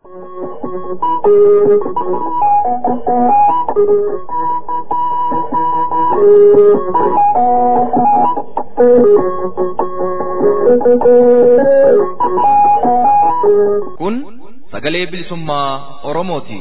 Kun sagalee bilisummaa Oromooti.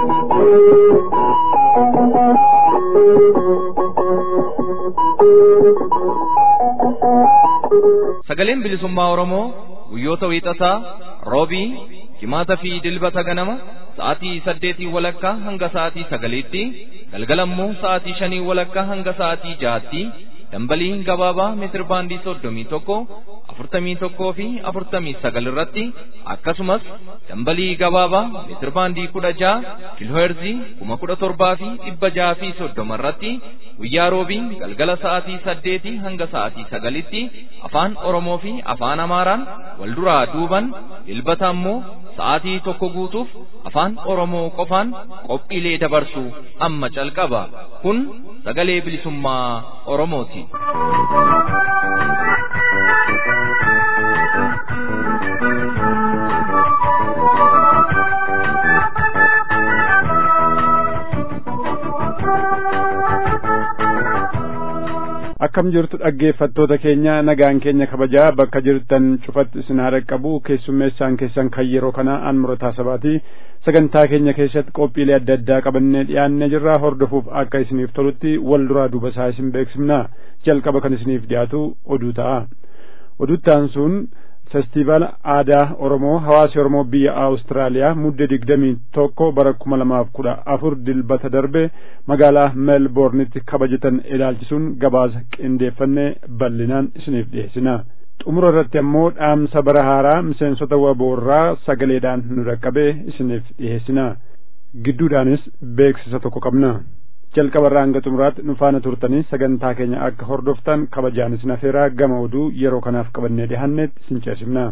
Sagaleen bilisummaa Oromoo guyyoota wiixataa, roobii, jimaataa fi dilbata ganama sa'aatii 8 hanga sa'aatii 9tti, galgalammoo sa'aatii 5 hanga sa'aatii 6tti dambalii gabaabaa meetir baandii 31, 41 fi 49 irratti akkasumas dambalii gabaabaa meetir baandii 16 kiilooherzii 17,630 fi 30 irratti guyyaa roobii galgala sa'aatii 8 hanga sa'aatii 9tti afaan Oromoo fi afaan Amaaraan wal duraa duuban, dilbata ammoo sa'aatii 1 guutuuf afaan Oromoo qofaan qophiilee dabarsu amma calqaba. Kun sagalee bilisummaa Oromooti. Akkam jirtu dhaggeeffattoota keenya, nagaan keenya kabajaa bakka jirtan cufatti isin haa dhaqqabu. Keessummeessaan keessan kan yeroo kana Murataa Sabaati. Sagantaa keenya keessatti qophiilee adda addaa qabannee dhiyaannee jirra. Hordofuuf akka isiniif tolutti wal duraa duuba isaa isin beeksifna. Jalqaba kan isiniif dhiyaatu oduu ta'a. Oduuttaan sun Festivaala aadaa Oromoo hawaasi Oromoo biyya Awustiraaliyaa muddee 21 bara 2014 dilbata darbe magaalaa Meelboornitti kabajatan ilaalchisuun gabaasa qindeeffannee bal'inaan isiniif dhiyeessina. Xumura irratti ammoo dhaamsa bara haaraa miseensota waboorraa sagaleedhaan nu dhaqqabee isiniif dhiyeessina. Gidduudhaanis beeksisa tokko qabna. Jalqabarraa hanga xumuraatti nu faana turtanii sagantaa keenya akka hordoftan kabajaan isin affeeraa. Gama oduu yeroo kanaaf qabannee dhiyaannetti isin ceesifna.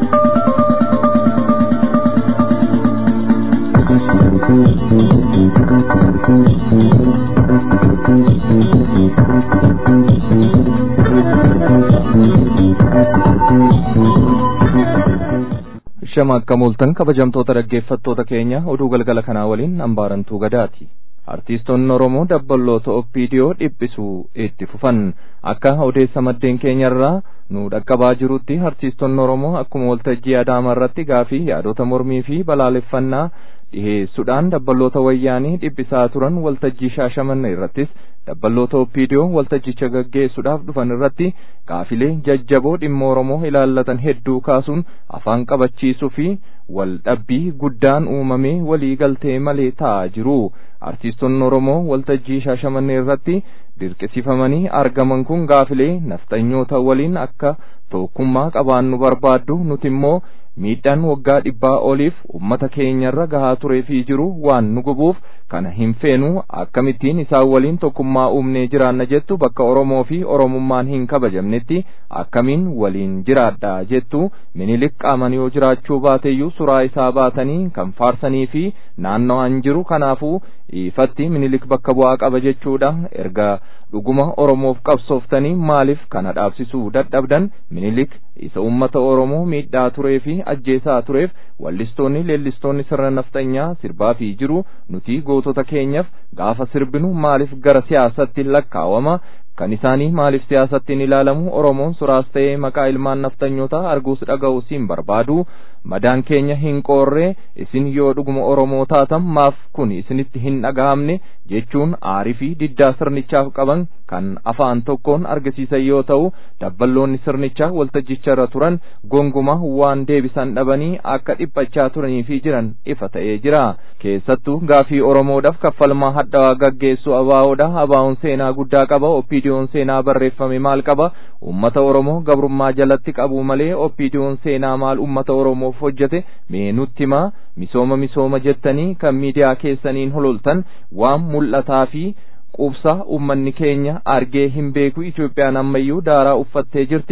Shama akka mul'atan kabajamtoota dhaggeeffattoota keenya, oduu galgala kanaa waliin Ambaarantuu Gadaati. Artiistoonni Oromoo dabballoota OPDO dhiphisuu itti fufan. Akka odeessa maddeen keenyarraa nu dhaqqabaa jirutti artiistoonni Oromoo akkuma waltajjii Adaamaa irratti gaafii yaadota mormii fi balaaleffannaa dhiheessuudhaan dabballoota wayyaanii dhiphisaa turan waltajjii Shaashamannee irrattis dabballoota OPDO waltajjicha gaggeessuudhaaf dhufan irratti gaafilee jajjaboo dhimma Oromoo ilaallatan hedduu kaasuun afaan qabachiisuu fi wal dhabbii guddaan uumamee walii galtee malee ta'aa jiru. Artiistoonni Oromoo waltajjii Shaashamannee irratti dirqisiifamanii argaman kun gaafilee nafxanyoota waliin akka tokkummaa qabaannu barbaaddu, nuti immoo miidhaan waggaa 100 oliif ummata keenyarra gahaa turee fi jiru waan nu gubuuf kana hin feenu, akkamittiin isaan waliin tokkummaa uumnee jiraanna jettu, bakka Oromoo fi Oromummaan hin kabajamnetti akkamiin waliin jiraadha jettu. Minilik qaaman yoo jiraachuu baateyyuu suraa isaa baatanii kan faarsanii fi naanna'an jiru. Kanaafuu ifatti Minilik bakka bu'aa qaba jechuudha. Erga dhuguma Oromoof qabsooftanii maaliif kana dhaabsisuu dadhabdan? Minilik isa ummata Oromoo miidhaa turee fi ajjeesaa tureef wallistoonni leellistoonni sirna nafxanyaa sirbaa fi jiru. Nuti gootota keenyaaf gaafa sirbinu maaliif gara siyaasatti lakkaawama? Kan isaanii maaliif siyaasatti hin ilaalamu? Oromoon suraas ta'ee maqaa ilmaan nafxanyootaa arguus dhaga'uus hin barbaadu. Madaan keenya hin qoorree, isin yoo dhuguma Oromoo taatan maaf kun isinitti hin dhagahamne jechuun aarii fi diddaa sirnichaaf qaban kan afaan tokkoon argisiisan yoo ta'u, dabballoonni sirnichaa waltajjicha irra turan gonguma waan deebisan dhabanii akka dhiphachaa turanii fi jiran ifa ta'ee jira. Keessattuu gaafii Oromoodhaaf kaffalmaa hadhaawaa gaggeessu ABO'dha. ABO'n seenaa guddaa qaba. OPDO'n seenaa barreeffame maal qaba? Ummata Oromoo gabrummaa jalatti qabu malee OPDO'n seenaa maal ummata Oromoof hojjete? Mee nutti himaa. Misooma jettanii kan miidiyaa keessaniin hololtan waan mul'ataa fi quubsaa ummanni keenya argee hin beeku. Itoophiyaan ammayyuu daaraa uffattee jirti.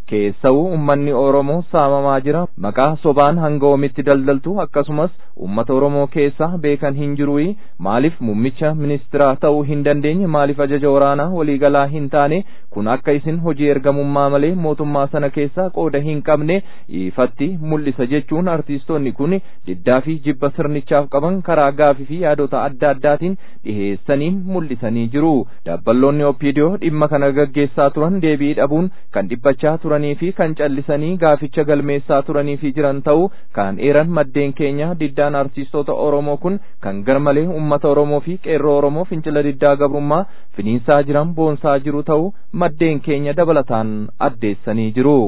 keessa'u ummanni Oromoo saamamaa jira maqaa sobaan hanga oomitti daldaltu akkasumas ummata Oromoo keessa beekan hin jiru'i maaliif muummicha ministeeraa ta'uu hin dandeenye maaliif ajaja waraanaa waliigalaa hin taane kun akka isin hojii ergamummaa malee mootummaa sana keessa qooda hin qabne ifatti mul'isa jechuun artiistoonni kun diddaa fi jibba sirnichaaf qaban karaa gaafii fi yaadota adda addaatiin dhiheessaniin mul'isanii jiru. Dabballoonni OPDO dhimma kana gaggeessaa turan deebii dhabuun kan dhiphachaa turanii fi kan callisanii gaaficha galmeessaa turanii fi jiran ta'uu kan eeran maddeen keenya diddaan artiistoota Oromoo kun kan garmalee ummata Oromoo fi qeerroo Oromoo fincila diddaa gabrummaa finiinsaa jiran boonsaa jiru ta'uu maddeen keenya dabalataan addeessanii jiru.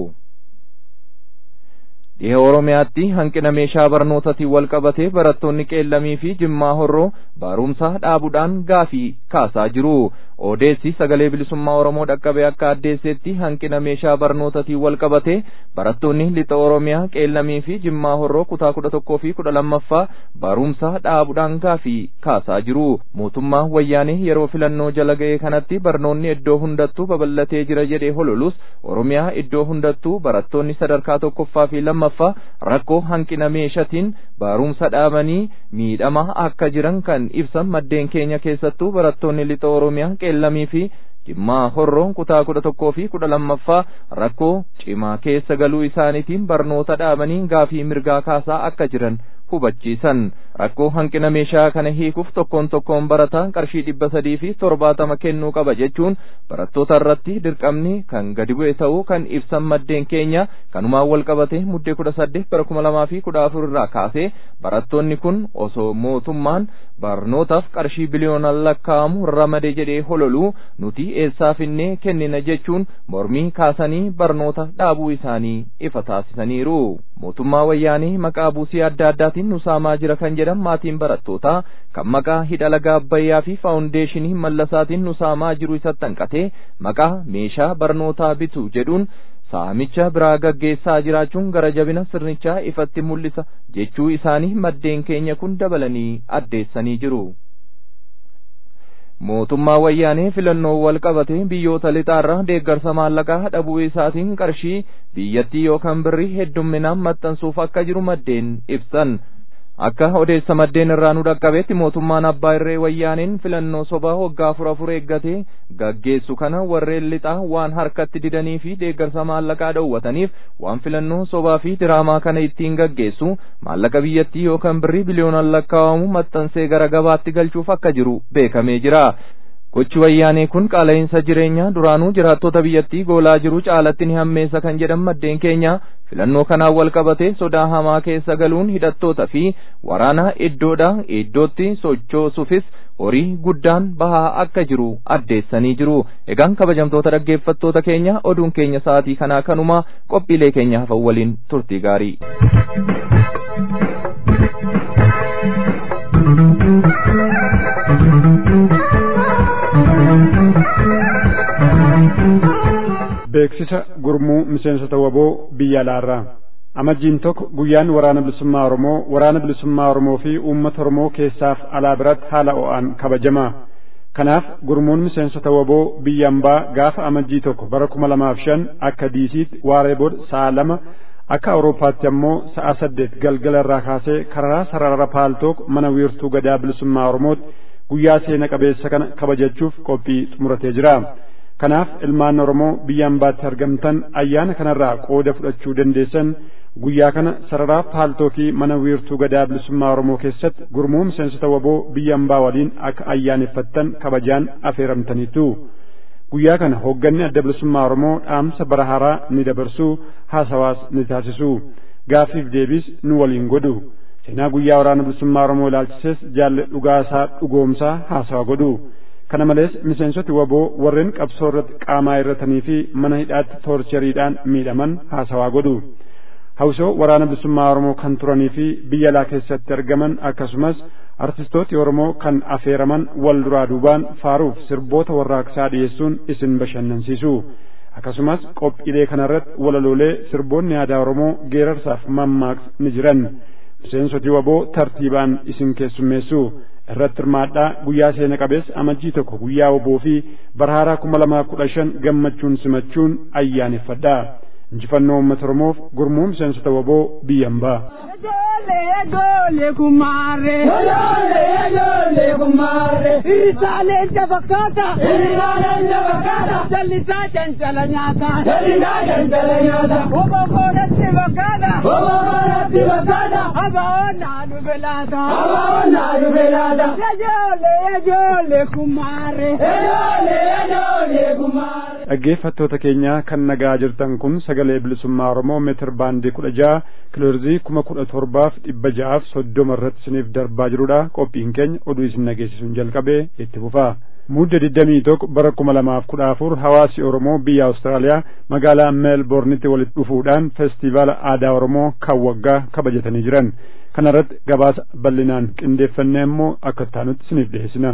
Dhiha Oromiyaatti hanqina meeshaa barnootaatiin wal qabatee barattoonni Qeellamii fi Jimmaa Horroo barumsa dhaabuudhaan gaafii kaasaa jiru. Odeessi sagalee bilisummaa Oromoo dhaqqabee akka addeessetti hanqina meeshaa barnootaatiin wal qabatee barattoonni lixa Oromiyaa Qeellamii fi Jimmaa Horroo kutaa 11 fi 12ffaa barumsa dhaabuudhaan gaafii kaasaa jiru. Mootummaa wayyaanee yeroo filannoo jala ga'ee kanatti barnoonni iddoo hundattuu babal'atee jira jedhee hololus Oromiyaa iddoo hundattuu barattoonni sadarkaa tokkoffaa fi lammaffaa rakkoo hanqina meeshaatiin barumsa dhaabanii miidhamaa akka jiran kan ibsan maddeen keenya keessattuu barattoonni lixa Oromiyaa Qeellamii fi Jimmaa Horroon kutaa 11 fi 12ffaa rakkoo cimaa keessa galuu isaaniitiin barnoota dhaabanii gaafii mirgaa kaasaa akka jiran hubachiisan. Rakkoo hanqina meeshaa kana hiikuuf tokkoon barataa qarshii 370 kennuu qaba jechuun barattoota irratti dirqamni kan gadi bu'e ta'uu kan ibsan maddeen keenya kanumaan wal qabate muddee 18 bara 2014 irraa kaasee barattoonni kun osoo mootummaan barnootaaf qarshii biliyoonaan lakkaa'amu ramade jedhee hololuu nuti eessaa finnee kennina jechuun mormii kaasanii barnoota dhaabuu isaanii ifa taasisaniiru. Mootummaa wayyaanii maqaa buusii adda addaatiin nusaamaa jira kan jedhan maatiin barattootaa kan maqaa hidha laga Abbayyaa fi faawundeeshinii mallasaatiin nusaamaa jiru isatti hanqatee maqaa meeshaa barnootaa bitu jedhuun saamicha biraa gaggeessaa jiraachuun gara jabina sirnichaa ifatti mul'isa jechuu isaanii maddeen keenya kun dabalanii addeessanii jiru. Mootummaa wayyaanee filannoo wal qabatee biyyoota lixaarraa deeggarsa maallaqaa dhabuu isaatiin qarshii biyyattii yookaan birrii heddumminaan maxxansuuf akka jiru maddeen ibsan. Akka odeessa maddeen irraa nu dhaqqabeetti mootummaan abbaa irree wayyaaneen filannoo sobaa waggaa 4 eeggatee gaggeessu kana warreen lixaa waan harkatti didanii fi deeggarsa maallaqaa dhowwataniif waan filannoo sobaa fi diraamaa kana ittiin gaggeessu maallaqa biyyattii yookaan birrii biliyoonaan lakkaa'amu maxxansee gara gabaatti galchuuf akka jiru beekamee jira. Gochi wayyaanee kun qaala'insa jireenyaa duraanuu jiraattota biyyattii goolaa jiru caalatti ni hammeessa kan jedhan maddeen keenya filannoo kanaan wal qabatee sodaa hamaa keessa galuun hidhattoota fi waraana iddoodhaa iddootti sochoosuufis horii guddaan bahaa akka jiru addeessanii jiru. Egaan kabajamtoota dhaggeeffattoota keenya oduun keenya sa'aatii kanaa kanuma qophiilee keenya hafan waliin turtii gaarii. Beeksisa gurmuu miseensota waboo biyya alaarraa amajjiin tokko guyyaan waraana bilisummaa Oromoo fi uummata Oromoo keessaaf alaa biratti haala o'aan kabajama. Kanaaf gurmuun miseensota waboo biyya ambaa gaafa amajjii tokko bara 2005 akka diisiitti waaree booda sa'a 2 akka Awuroopaatti ammoo sa'a 8 galgala irraa kaasee karaa sarara paaltook mana wiirtuu gadaa bilisummaa Oromootti guyyaa seena qabeessa kana kabajachuuf qophii xumuratee jira. Kanaaf ilmaan Oromoo biyya ambaatti argamtan ayyaana kanarraa qooda fudhachuu dandeessan guyyaa kana sararaa paaltookii mana wiirtuu gadaa bilisummaa Oromoo keessatti gurmuu miseensota waboo biyya ambaa waliin akka ayyaaneffattan kabajaan affeeramtaniitu. Guyyaa kana hoogganni adda bilisummaa Oromoo dhaamsa bara haaraa ni dabarsuu haasawaas ni taasisuu gaafiif deebiis nu waliin godhu. Seenaa guyyaa waraana bilisummaa Oromoo ilaalchises jaalle dhugaasaa dhugoomsaa haasawa godhu. Kana malees miseensoti waboo warreen qabsoo irratti qaamaa irratanii fi mana hidhaatti toorcheriidhaan miidhaman haasawaa godhu. Hawsoo waraana bilisummaa Oromoo kan turanii fi biyya alaa keessatti argaman akkasumas artistooti Oromoo kan affeeraman wal duraa duubaan faaruuf sirboota warraaqsaa dhiyeessuun isin bashannansiisu. Akkasumas qophiilee kanarratti walaloolee sirboonni aadaa Oromoo geerarsaaf mammaaksa ni jiran. Miseensoti waboo tartiibaan isin keessummeessu. Irratti hirmaadhaa guyyaa seena qabeessa amajjii tokko guyyaa waboo fi bara haaraa 2015 gammachuun simachuun ayyaaneffadhaa. injifannoo uummata Oromoof gurmuun miseensota waboo biyyan ba'a. Dole kumare Irisale jabakata Jalisa jancala nyata Obo korati bakada Abaona nubelada Dole kumare dhaggeeffattoota keenya kan nagaa jirtan kun sagalee bilisummaa Oromoo meetir baandii 16 kiloherzii 17,630 irratti isiniif darbaa jirudha. Qophiin keenya oduu isin nageessisuun jalqabee itti fufaa. Muudde 21 bara 2014 hawaasi Oromoo biyya Awustiraaliyaa magaalaa Meelboornitti walitti dhufuudhaan feestivaala aadaa Oromoo kan waggaa kabajatanii jiran. Kana irratti gabaasa bal'inaan qindeeffannee immoo akka taanutti isiniif dhiyeessina.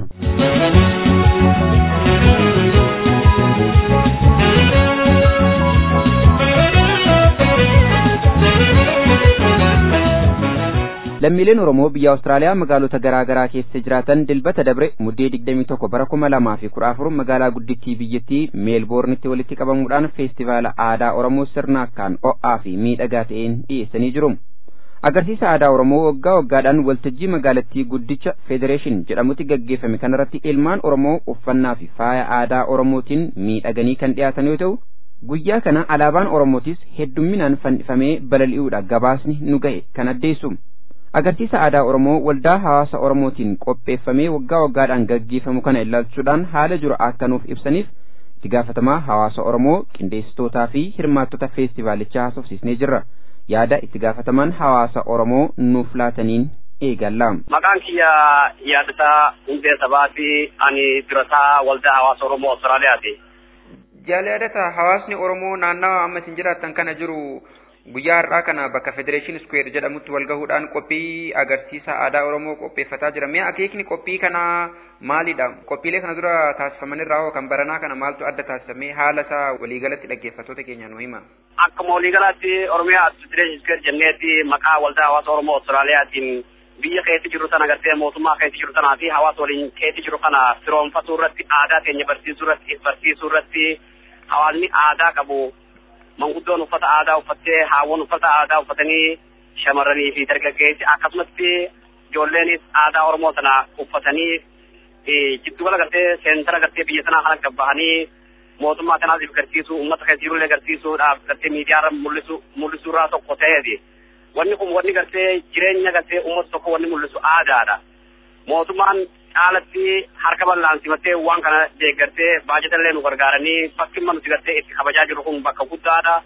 lammiileen Oromoo biyya Awustiraaliyaa magaalota garaa garaa keessa jiraatan dilbata dabre muddee 21 bara 2014 magaalaa guddittii biyyattii Meelboornitti walitti qabamuudhaan feestivaala aadaa Oromoo sirna akkaan ho'aa fi miidhagaa ta'een dhiyeessanii jiru. Agarsiisa aadaa Oromoo waggaa waggaadhaan waltajjii magaalattii guddicha Federeeshin jedhamutti gaggeeffame kanarratti ilmaan Oromoo uffannaa fi faaya aadaa Oromootiin miidhaganii kan dhiyaatan yoo ta'u, guyyaa kana alaabaan Oromootis heddumminaan fannifamee balali'uudha gabaasni nu gahe kan addeessu. Agarsiisa aadaa Oromoo waldaa hawaasa Oromootiin qopheeffamee waggaa waggaadhaan gaggeeffamu kana ilaalchuudhaan haala jiru akka nuuf ibsaniif itti gaafatamaa hawaasa Oromoo qindeessitootaa fi hirmaattota feestivaalichaa haasofsiisnee jirra. Yaada itti gaafatamaan hawaasa Oromoo nuuf laataniin eegalla. Maqaan kiyya yaadataa hundee sabaa fi ani durataa waldaa hawaasa Oromoo Awustiraaliyaati. Jaalladata hawaasni Oromoo naannawa amma isin jiraattan kana jiru guyyaa har'aa kana bakka Federation Square jedhamutti wal gahuudhaan qophii agarsiisa aadaa Oromoo qopheeffataa jira. Mee akeekni qophii kana maalidha? Qophiilee kana dura taasifamanirraa hoo kan baranaa kana maaltu adda taasifamee haala isaa waliigalatti dhaggeeffattoota keenya nu hima. Akkuma waliigalaatti Oromiyaa Federation Square jenneetti maqaa waldaa hawaasa Oromoo Awustiraaliyaatiin biyya keessa jiru sana agartee mootummaa keessa jiru sanaa fi hawaasa waliin keessa jiru kana firoomfatuu irratti aadaa keenya barsiisuu irratti hawaasni aadaa qabu. Manguddoon uffata aadaa uffattee haawwan uffata aadaa uffatanii shamarranii fi dargaggeessi akkasumatti ijoolleenis aadaa Oromoo sana uffatanii jiddugala gartee seentara gartee biyya sanaa kana gabbahanii mootummaa kanaatiif garsiisuu uummata keessa jirullee garsiisuudhaaf gartee miidiyaarra mul'isuurraa tokko ta'eeti. Wanni gartee jireenya gartee uummata tokko wanni mul'isu aadaadha. Mootummaan caalatti harka bal'aan simattee waan kana deeggartee baajetallee nu gargaaranii bakki nuti gartee itti kabajaa jiru kun bakka guddaadha.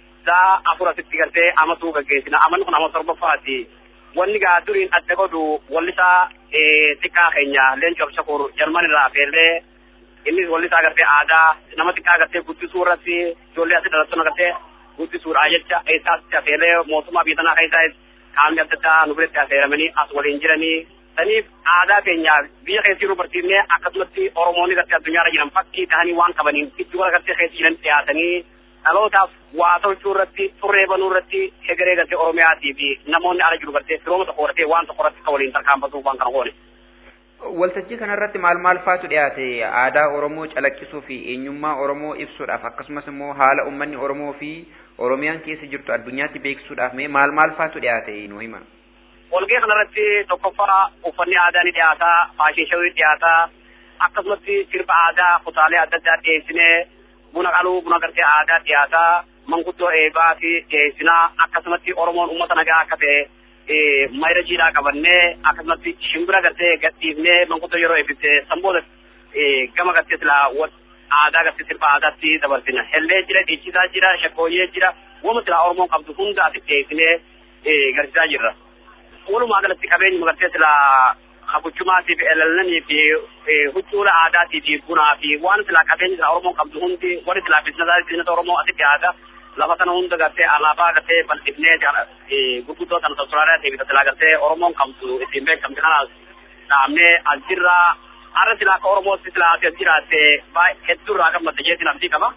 Saa afur asitti gartee amatuu gaggeessina. Amanni kun ama torbaffaati. Wanni gaa duriin adda godhu wallisaa xiqqaa keenya Leencoo Shakur Jarmanirraa feellee innis wallisaa gartee aadaa nama xiqqaa gartee guddisuu irratti ijoollee asii dhalattoon gartee guddisuudha jecha eessaatti afeelee mootummaa biyya sanaa keessaa qaamni adda addaa nu biratti affeeramanii as waliin jiranii. Saniif aadaa keenya biyya keessa jiru barsiifnee akkasumatti Oromoonni gartee addunyaarra jiran fakkii ta'anii waan qabaniin iddoo gartee keessa jiran dhiyaatanii dhalootaaf waa tolchuu irratti turree banuu irratti hegeree gartee Oromiyaatii fi namoonni ala jiru gartee firooma tokko gartee waan tokko irratti kan waliin tarkaanfatuuf waan kana goone. Waltajjii kanarratti maal faatu dhiyaate aadaa Oromoo calaqqisuu fi eenyummaa Oromoo ibsuudhaaf akkasumas immoo haala uummanni Oromoo fi Oromiyaan keessa jirtu addunyaatti beeksisuudhaaf maal faatu dhiyaate nu hima. Walgee kanarratti tokkoffaa uffanni aadaa ni dhiyaataa, faashin shawii dhiyaataa, akkasumatti sirba aadaa kutaalee adda addaa dhiyeessinee buna qaluu buna gartee aadaa dhiyaataa, manguddoo eebaa fi dhiyeessinaa akkasumatti Oromoon uummata nagaa akka ta'e mayra jiidhaa qabannee akkasumatti shimbira gartee gadhiifnee manguddoo yeroo eebbise sanboota gama gartee silaa aadaa gartee sirba aadaatti dabarsina. Hellee jira, dhiichisaa jira, shakkooyyee jira, wama silaa Oromoon qabdu hunda asitti dhiyeessinee garsiisaa jirra. Walumaa galatti qabeenyi magartee silaa haguchumaatii fi elelanii fi huccuula aadaatii fi bunaa fi waan silaa qabeenyi silaa Oromoon qabdu hundi warri silaa biizinasa Oromoo asitti aadaa lafa sana hunda gartee alaabaa gartee bal'ifnee gurguddoo sana Awustiraaliyaa fi silaa gartee Oromoon qabdu ittiin beekamte kanaas dhaabnee as jirraa har'a silaa akka Oromootti silaa as jiraatte hedduurraa gammadde jeetiin abdii qaba.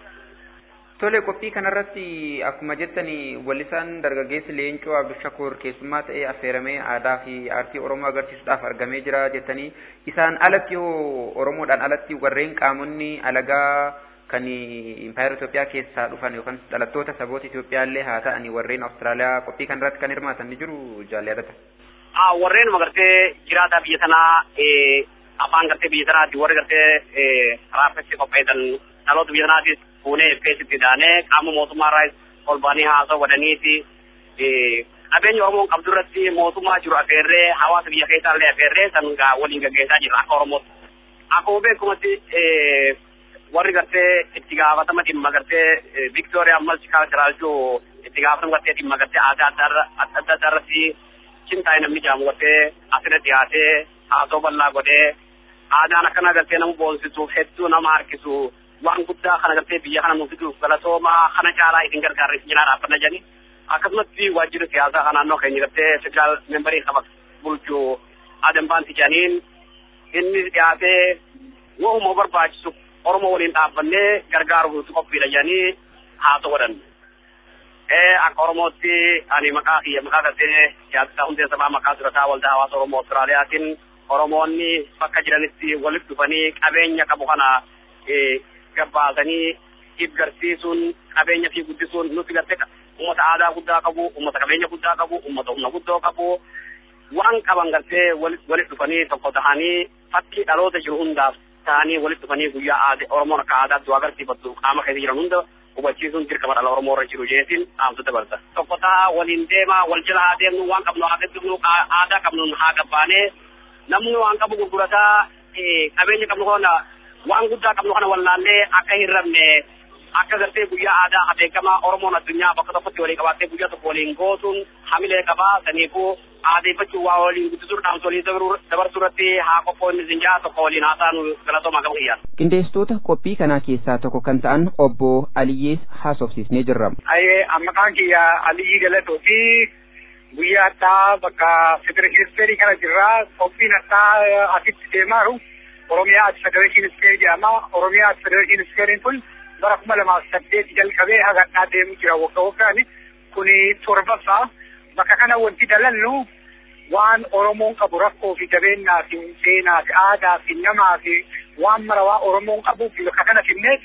Tole qophii kanarratti akkuma jettani wallisaan dargaggeessi Leencoo Abdushakur keessummaa ta'ee affeeramee aadaa fi aartii Oromoo agarsiisuudhaaf argamee jira jettanii isaan alatti hoo Oromoodhaan alatti warreen qaamonni alagaa kan impaayera Itoophiyaa keessaa dhufan yookaan dhalattoota saboota Itoophiyaa illee haa ta'ani warreen Awustiraaliyaa qophii kanarratti kan hirmaatan ni jiru jaalladha. Warreen magartee jiraata biyya sanaa afaan gartee biyya sanaatti warri gartee raafessi qopheessan dhaloota biyya sanaatis fuunee keessatti daanee qaama mootummaarraa ol baanii haasa'u godhaniiti qabeenya Oromoon qabdu irratti mootummaa jiru afeerree hawaasa biyya keessaa illee afeerree san waliin gaggeessaa jirra akka Oromootti. Akkuma beekumatti warri gartee itti gaafatama dhimma gartee Victoria Multicultural Zoo itti gaafatama gartee dhimma gartee aadaa adda addaa irratti cintaa'e namni jaamu gartee asirratti dhiyaatee haasoo bal'aa godhee aadaan akkana gartee nama boonsisuuf hedduu nama harkisu waan guddaa kana gartee biyya kana nuuf fiduuf galatoomaa kana caalaa isin gargaarre isin jalaa dhaabbanna jedhani akkasumatti waajjirri siyaasaa kan naannoo keenya gartee federaal membarii qaba bulchuu Adam Baanti jedhaniin inni dhiyaatee wahuma barbaachisu Oromoo waliin dhaabbannee gargaaruuf qophiidha jedhanii haasoo godhan. Akka Oromootti ani maqaa gartee siyaasa hundeessaa maqaa durataa waldaa hawaasa Oromoo Awustiraaliyaatiin Oromoonni bakka jiranitti walitti dhufanii qabeenya qabu kana gabbaasanii ibgarsiisuun qabeenya fi guddisuun nuti gartee uummata aadaa guddaa qabu, uummata qabeenya guddaa qabu, uummata humna guddoo qabu waan qaban gartee walitti dhufanii tokko tahanii fakkii dhaloota jiru hundaaf ta'anii walitti dhufanii guyyaa aadaa Oromoon akka aadaatti waa agarsiifatu qaama keessa jiran hunda hubachiisuun dirqama dhala Oromoo irra jiru jeetiin dhaamsa dabarsa. Tokko ta'a waliin deemaa wal jala haa deemnu waan qabnu haa gaddifnu aadaa qabnu haa gabbaanee namni waan qabu gurgurataa qabeenya qabnu kana waan guddaa qabnu kana wallaallee akka hin rabne akka gartee guyyaa aadaa beekamaa Oromoon addunyaa bakka tokkotti waliin qabaattee guyyaa tokko waliin gootuun hamilee qabaa saniifuu aadeeffachuu waa waliin guddisuu dhaamsa waliin dabarsuu irratti haa qophoonni zinjaa tokko waliin haa taanu galatoomaa qabu iyyaa. Qindeessitoota qophii kanaa keessaa tokko kan ta'an obbo Aliyyees haasofsiisnee jirra. Maqaan kiyya Aliyyii Galatoo fi guyyaa addaa bakka federeeshinii kana jirra qophiin addaa asitti deemaaru Oromiyaa Federeeshinii Iskeerii jedhama. Oromiyaa Federeeshinii Iskeeriin kun bara 2008 jalqabee haga deemu jira waggaan kuni torbaffaa. Bakka kana wanti dalallu waan Oromoon qabu rakkoo fi jabeenyaa fi seenaa fi aadaa fi namaa fi waan marawaa Oromoon qabu fi bakka kana finneet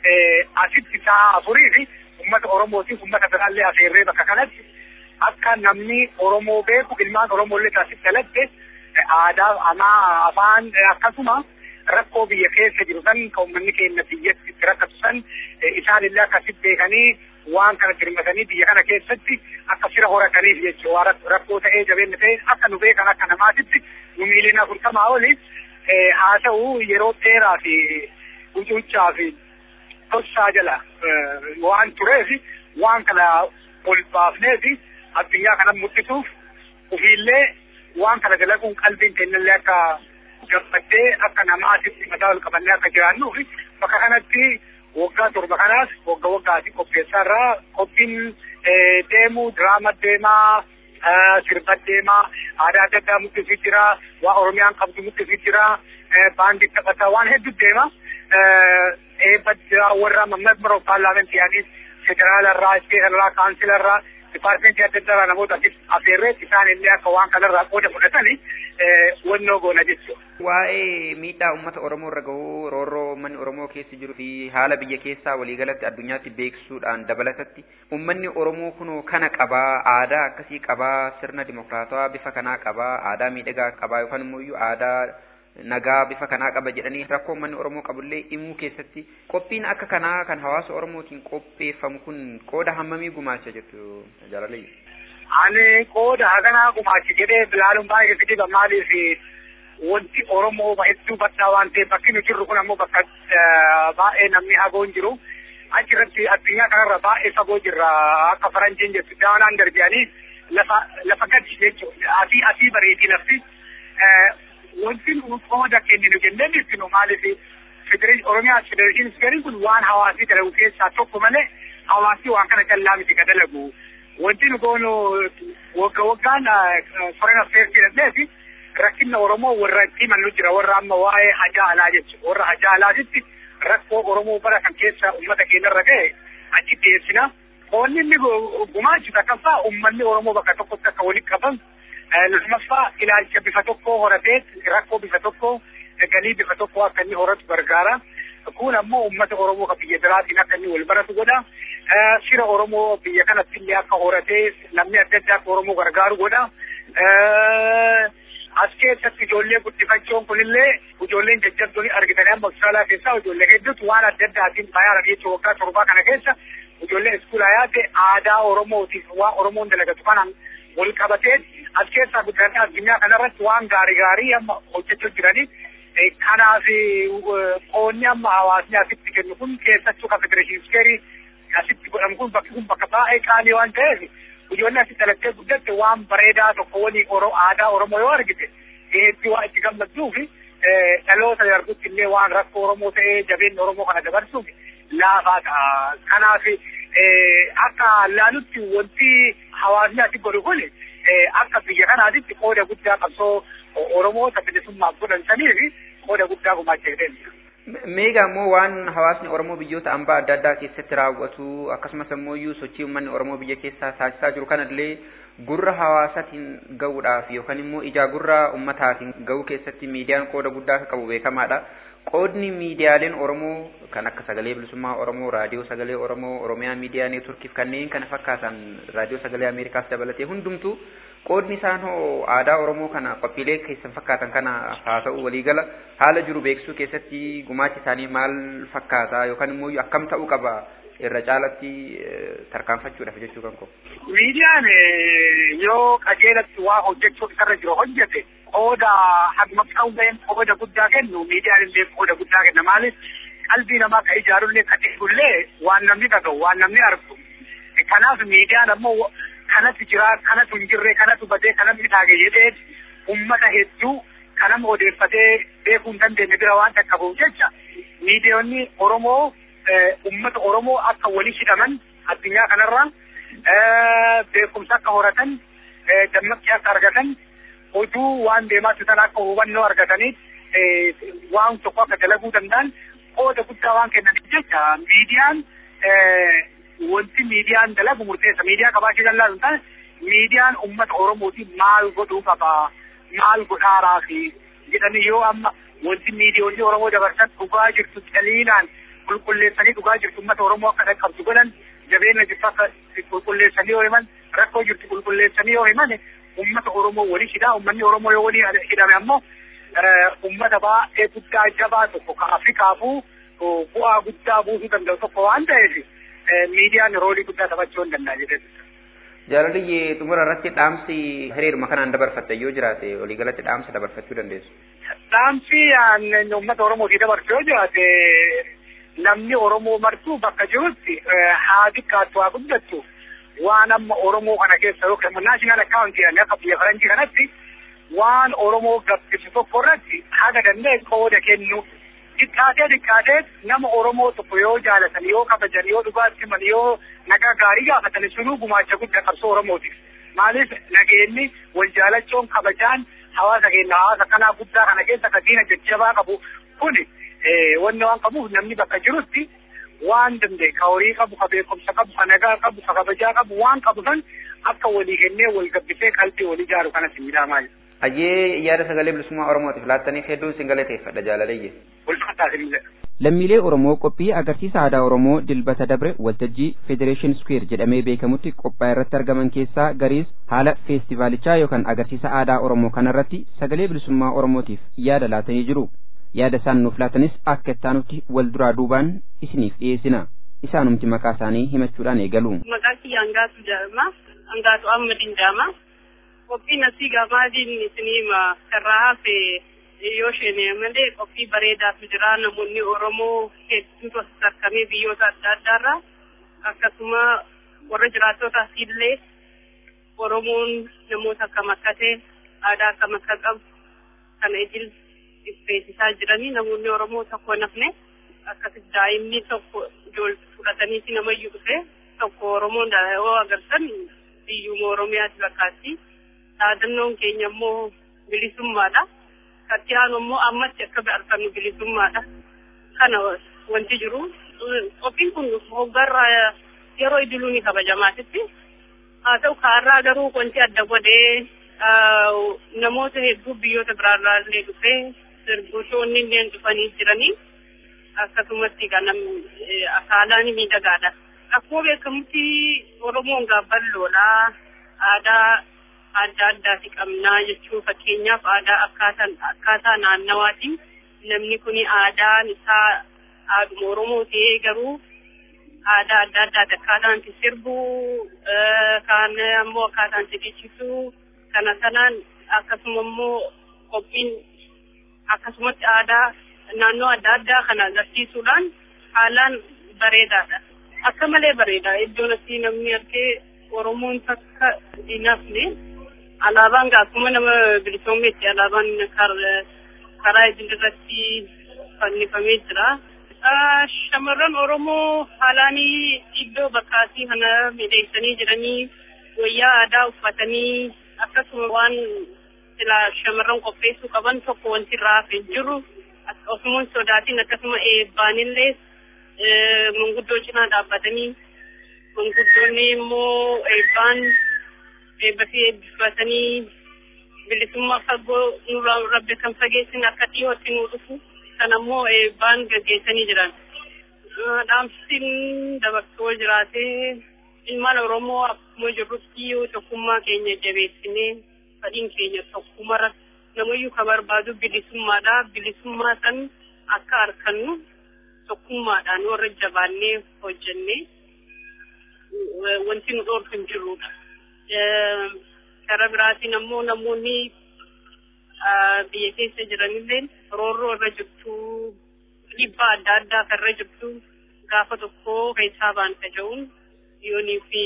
asitti sa'a afurii fi uummata Oromootiif uummata biraallee afeerree bakka kanatti akka namni Oromoo beeku ilmaan Oromoollee asitti dalatte aadaa afaan akkasuma rakkoo biyya keessa jiru san kan uummanni keenya biyyatti itti rakkatu san isaanillee akkasitti beekanii waan kana dirmatanii biyya kana keessatti akka fira horataniif jechuudha rakkoo ta'ee jabeenya ta'ee akka nu beekan akka namaatitti nu miiliina 40 oli haa ta'u yeroo dheeraa fi ucuuccaa fi tossaa jala waan tureef waan kana ol baafnee fi addunyaa kana mul'isuuf ofiillee waan kana dalaguun qalbiin keenyallee akka gammaddee akka namaatitti mataa ol qabannee akka jiraannuuf bakka kanatti waggaa torba kanaas waggaatti qopheessaarraa qophiin deemu diraama deemaa sirba deemaa aadaa adda addaa mul'isuu jira waa Oromiyaan qabdu mul'isuu jira baandii taphataa waan hedduu deema eebba jira warra member of parliament yaanis federaalarraa isteetarraa kaansilarraa dipaartimentii adda addaa namoota afeerree isaan illee akka waan kanarraa qooda fudhatanii wannoo goona jechuudha. Waa'ee miidhaa uummata Oromoo irra gahuu roorroo uummanni Oromoo keessa jiruu fi haala biyya keessaa waliigalatti addunyaatti beeksisuudhaan dabalatatti uummanni Oromoo kunoo kana qabaa aadaa akkasii qabaa sirna dimokiraatawaa bifa kanaa qabaa aadaa miidhagaa qabaa yookaan immoo aadaa nagaa bifa kanaa qaba jedhanii rakkoo uummanni Oromoo qabullee himuu keessatti qophiin akka kanaa kan hawaasa Oromootiin qopheeffamu kun qooda hammamii gumaacha jettu jaalallee? Ani qooda haganaa gumaachi jedhee bilaaluun baay'ee fidii maaliif wanti Oromoo hedduu badhaa waan ta'eef bakki nu jirru kun ammoo bakka baay'ee namni hagoo hin jiru. Achirratti addunyaa kanarra baay'ee fagoo jirra akka faranjiin jettu daanaan darbiyanii lafa gadi jechuudha. Asii bareedii lafti. Wanti nu qooda kenninu jennee ibsinu maaliif Oromiyaa Federeeshinii Iskeeriin kun waan hawaasii dalagu keessaa tokko malee hawaasii waan kana callaa miti ka dalagu. Wanti nu goonu waggaan foreign affairs jedhamee rakkinna Oromoo warra itti mannu jira warra amma waa'ee hajaa alaa jechuudha. Warra hajaa alaatitti rakkoo Oromoo bara kan keessa uummata keenyarra ga'e achi dhiyeessina. Qoonni inni gumaachu takkaffaa uummanni Oromoo bakka tokkotti akka walitti qaban lammaffaa ilaalcha bifa tokkoo horatee rakkoo bifa tokkoo galii bifa tokkoo akka inni horatu gargaara. kun ammoo uummata Oromoo kan biyya biraatiin akka inni wal baratu godha. Fira Oromoo biyya kanatti illee akka horatee namni adda addaa akka Oromoo gargaaru godha. As keessatti ijoollee guddifachuun kunillee ijoolleen jajjabdoon argitanii amma Austraaliyaa keessaa ijoollee hedduutu waan adda addaatiin baay'aa jechuun waggaa torbaa kana keessa ijoolleen iskuulaa yaate aadaa Oromootiif waan Oromoon dalagatu kanaan wal qabatee as keessaa guddinaa addunyaa kanarratti waan gaarii amma hojjechuu jiranii. Kanaaf qoonni amma hawaasni asitti kennu kun keessattuu kan federeeshinii iskeerii asitti godhamu kun bakka baay'ee qaalii waan ta'eef ijoollee asitti dalattee guddatte waan bareedaa tokko walii aadaa Oromoo yoo argite hedduu waan itti gammadduu fi dhaloota darbutti illee waan rakkoo Oromoo ta'ee jabeenni Oromoo kana dabarsuuf laafaa ta'a. Kanaaf akka laalutti wanti hawaasni asitti godhu kun akka biyya kanaatitti qooda guddaa qabsoo Oromoota bilisummaaf godhan saniif qooda guddaa gumaachaa jiranidha. Meegaa immoo waan hawaasni Oromoo biyyoota hambaa adda addaa keessatti raawwatu akkasumas immoo sochii uummanni Oromoo biyya keessaa taasisaa jiru kanallee gurra hawaasaatiin gahuudhaaf yookaan immoo ija gurra uummataatiin gahuu keessatti miidiyaan qooda guddaa qabu beekamaadha. Qoodni miidiyaaleen Oromoo kan akka sagalee bilisummaa Oromoo, raadiyoo sagalee Oromoo, Oromiyaa miidiyaa neetworkiif kanneen kana fakkaatan raadiyoo sagalee Ameerikaas dabalatee hundumtuu qoodni isaan hoo aadaa Oromoo kana qophiilee keessan fakkaatan kana haasa'u waliigala haala jiru beeksisuu keessatti gumaachi isaanii maal fakkaata yookaan immoo akkam ta'uu qaba irra caalatti tarkaanfachuudhaaf jechuu kan qabu. Miidiyaan yoo qajeelatti waa hojjechuu isarra jiru hojjete qooda hagma qabuun qooda guddaa kennu miidiyaan illee qooda guddaa kenna maaliif qalbii namaa ka ijaarullee ka dhiibullee waan namni dhaga'u waan namni argu. Kanaaf miidiyaan ammoo kanatu jira kanatu hin jirre kanatu badee kanatu taage jedhee ummata hedduu kanama odeeffatee beekuu hin dandeenye bira waan qaqqabuuf jecha miidiyoonni Oromoo ummata Oromoo akka walii hidhaman addunyaa kanarraa beekumsa akka horatan dammaqii akka argatan oduu waan deemaa jiran akka hubannoo argataniif waan tokko akka dalaguu danda'an qooda guddaa waan kennaniif jecha miidiyaan wanti miidiyaan dalagu murteessa miidiyaa qabaachuu danda'u hin taane miidiyaan ummata Oromootiin maal godhuu qaba maal godhaaraa fi jedhanii yoo amma wanti miidiyoonni Oromoo dabarsan dhugaa jirtu caliinaan qulqulleessanii dhugaa jirtu ummata Oromoo akka dhaqqabdu godhan jabeenya jirtu akka qulqulleessanii yoo himan rakkoo jirtu qulqulleessanii yoo himan ummata Oromoo walii hidhaa ummanni Oromoo yoo walii hidhame ammoo ummata baay'ee guddaa jabaa tokko ka Afrikaafuu bu'aa guddaa buusuu danda'u tokko waan ta'eef miidiyaan roolii guddaa taphachuu hin danda'a jedhee. Jaalaliyyee xumura irratti dhaamsi hiriiruma kanaan dabarfatte yoo jiraate waliigalatti dhaamsa dabarfachuu dandeessu. Dhaamsi uummata Oromootii dabarsu yoo jiraate namni Oromoo martuu bakka jirutti haa xiqqaattu haa guddattu waan amma Oromoo kana keessa yookaan naashinaal akkaawuntii jedhanii akka biyya faranjii kanatti waan Oromoo gabbisu tokko irratti haga danda'e qooda kennu. Xiqqaatee nama Oromoo tokko yoo jaalatan yoo kabajan yoo dhugaatti himan yoo nagaa gaarii gaafatan sunuu gumaacha guddaa qabsoo Oromootiif. Maaliif nageenyi wal jaalachuun kabajaan hawaasa keenya hawaasa kanaa guddaa kana keessa ka diina jajjabaa qabu kuni wanni waan qabuuf namni bakka jirutti waan danda'e ka horii qabu ka beekumsa qabu ka nagaa qabu ka kabajaa qabu waan qabu san akka walii kennee wal gabbisee qalbii walii ijaaru kanas miidhamaa jira. Ayyee yaada sagalee bilisummaa Oromootiif laattaniif hedduun sin galateeffadha jaalalayyee. Lammiilee Oromoo qophii agarsiisa aadaa Oromoo dilbata dabre waltajjii Federation Square jedhamee beekamutti qophaa'e irratti argaman keessaa gariis haala feestivaalichaa yookaan agarsiisa aadaa Oromoo kanarratti sagalee bilisummaa Oromootiif yaada laatanii jiru. Yaada isaan nuuf laatanis akka ittaanutti wal duraa duubaan isiniif dhiyeessina. Isaanumti maqaa isaanii himachuudhaan eegalu. Maqaan kiyya Angaatu jedhama. Angaatu Ahmadin jedhama. Qophiin asii gabaadiin isiniima karraa hafe yoo isheen malee qophii bareedaatu jira namoonni Oromoo hedduutu as tarkamee biyyoota adda addaarraa akkasuma warra jiraattota asiillee Oromoon namoota akkam akka ta'e aadaa akkam akka qabu kana ijil beeksisaa jiranii namoonni Oromoo tokko nafne akkasitti daa'imni tokko fudhataniiti namayyuu dhufe tokko Oromoon yoo agartan biyyuma Oromiyaati bakkaatti. Dhaadannoon keenya immoo bilisummaadha. Katiyaan immoo ammatti akka argannu bilisummaadha. Kana wanti jiru. Qophiin kun hoggarraa yeroo idiluu ni kabajamaatitti. Haa ta'u kaarraa garuu wanti adda godhee namoota hedduu biyyoota biraarraa illee dhufee sirbootonni illee dhufanii jiranii. akkasumatti ganam saalaan miidhagaadha. Akkuma beekamutti Oromoon bal'oodha. Aadaa adda addaati qabnaa jechuun fakkeenyaaf aadaa akkaataa naannawaatiin namni kun aadaan isaa aaduma Oromoo ta'ee garuu aadaa adda addaati akkaataan itti sirbu kaan ammoo akkaataan itti dhiichisu kana sanaan akkasuma immoo qophiin akkasumatti aadaa naannoo adda addaa kana agarsiisuudhaan haalaan bareedaadha. Akka malee bareeda iddoon asii namni argee Oromoon takka hin hafne alaabaan akkuma nama bilisoomeetti alaabaan karaa idirratti fannifamee jira. Shamarran Oromoo haalaan iddoo bakkaasii kana miidheessanii jiranii wayyaa aadaa uffatanii akkasuma waan silaa shamarran qopheessuu qaban tokko wanti irraa hafee jiru osuma sodaatiin akkasuma eebbaanillee manguddoo cinaa dhaabbatanii manguddoonni immoo eebbasii eebbifatanii bilisummaa fagoo nurraa rabbi kan fageessin akka dhiyootti nuu dhufu kan ammoo eebbaan gaggeessanii jiran. Dhaamsiin dabarsoo jiraatee ilmaan Oromoo akkuma jirrutti tokkummaa keenya jabeessinee fedhiin keenya tokkummaa namayyuu ka barbaadu bilisummaadha. Bilisummaa san akka harkannu tokkummaadhaan warra jabaannee hojjennee wanti nu dhoorku hin jirrudha. Karaa biraatiin ammoo namoonni biyya keessa jiranillee roorroo irra jirtu dhiibbaa adda addaa irra jirtu gaafa tokko keessaa baan taja'uun yoonii fi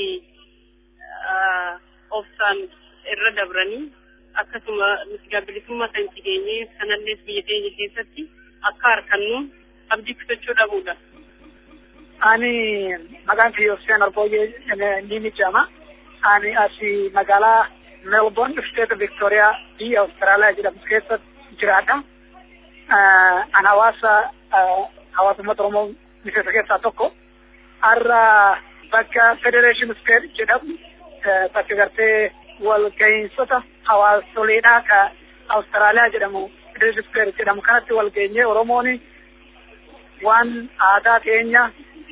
obsaan irra dabranii akkasuma bilisummaa san geenyee sanallee biyya keenya keessatti akka harkannu abdii kutachuu dhabuudha. Ani maqaan kiyya Hussein Arbooyyee ni mijama. Ani asii magaalaa Melbourne, State Victoria, biyya Austraaliyaa jedhamu keessa jiraadha. An hawaasummaa Oromoo miseensa keessaa tokko. Har'a bakka Federation Square jedhamu bakka gartee walga'iinsota hawaasoleedhaa ka Austraaliyaa jedhamu Federation Square jedhamu kanatti walgeenyee Oromoon waan aadaa keenya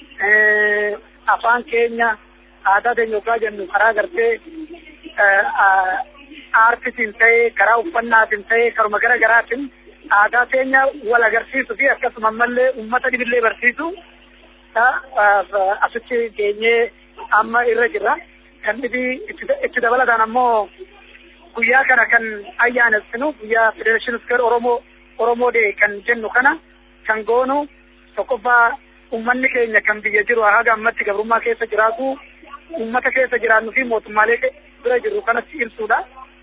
afaan keenya aadaa keenya yookaa jennu karaa gartee aartiitiin ta'ee karaa uffannaatiin ta'ee karuma gara garaatiin aadaa keenya wal agarsiisuu fi akkasuma ammallee uummata dhibillee barsiisu asitti geenyee amma irra jirra. Kan dhibii itti dabalataan ammoo guyyaa kana kan ayyaanessinu guyyaa Federation Square Oromoo Day kan jennu kana kan goonu tokkoffaa uummanni keenya kan biyya jiru haga ammatti gabrummaa keessa jiraatu uummata keessa jiraannu fi mootummaalee bira jirru kanatti ibsuudha.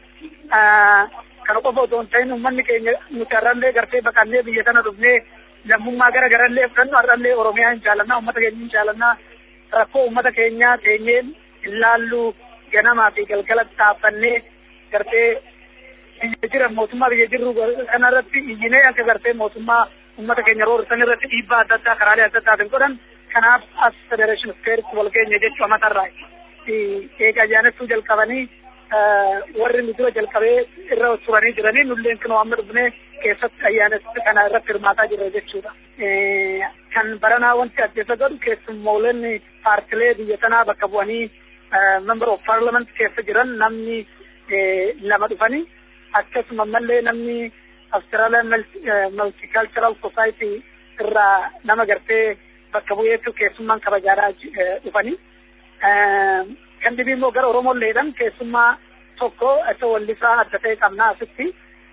Kana qofa otoo hin ta'in uummanni keenya nuti har'allee gartee baqannee biyya sana dhufnee lammummaa gara garallee fudhannu har'allee Oromiyaa hin jaalannaa uummata keenya hin jaalannaa rakkoo uummata keenyaa teenyee ilaallu ganamaa fi galgala dhaabbannee gartee biyya jiran mootummaa biyya jirru kanarratti iyyinee akka gartee mootummaa uummata keenya roorrisan irratti dhiibbaa adda addaa karaalee adda addaatiin godhan kanaaf as Federation Square wal keenya jechuu amatarraa eega ayyaanessuu jalqabanii warri nu dura jalqabee irra turanii jiranii nulleen kunoo amma dhufnee keessatti ayyaanessa kana irratti hirmaataa jirra jechuudha. Kan baranaa wanti addeessa godhu keessummooleen paartilee biyya sanaa bakka bu'anii member of parliament keessa jiran namni lama dhufanii akkasuma ammallee namni Australian Multicultural Society irraa nama gartee bakka bu'eetu keessummaan kabajaadhaa dhufanii. Kan dhibii immoo gara Oromolleedhaan keessummaa tokko isa wallisaa adda ta'e qabnaa asitti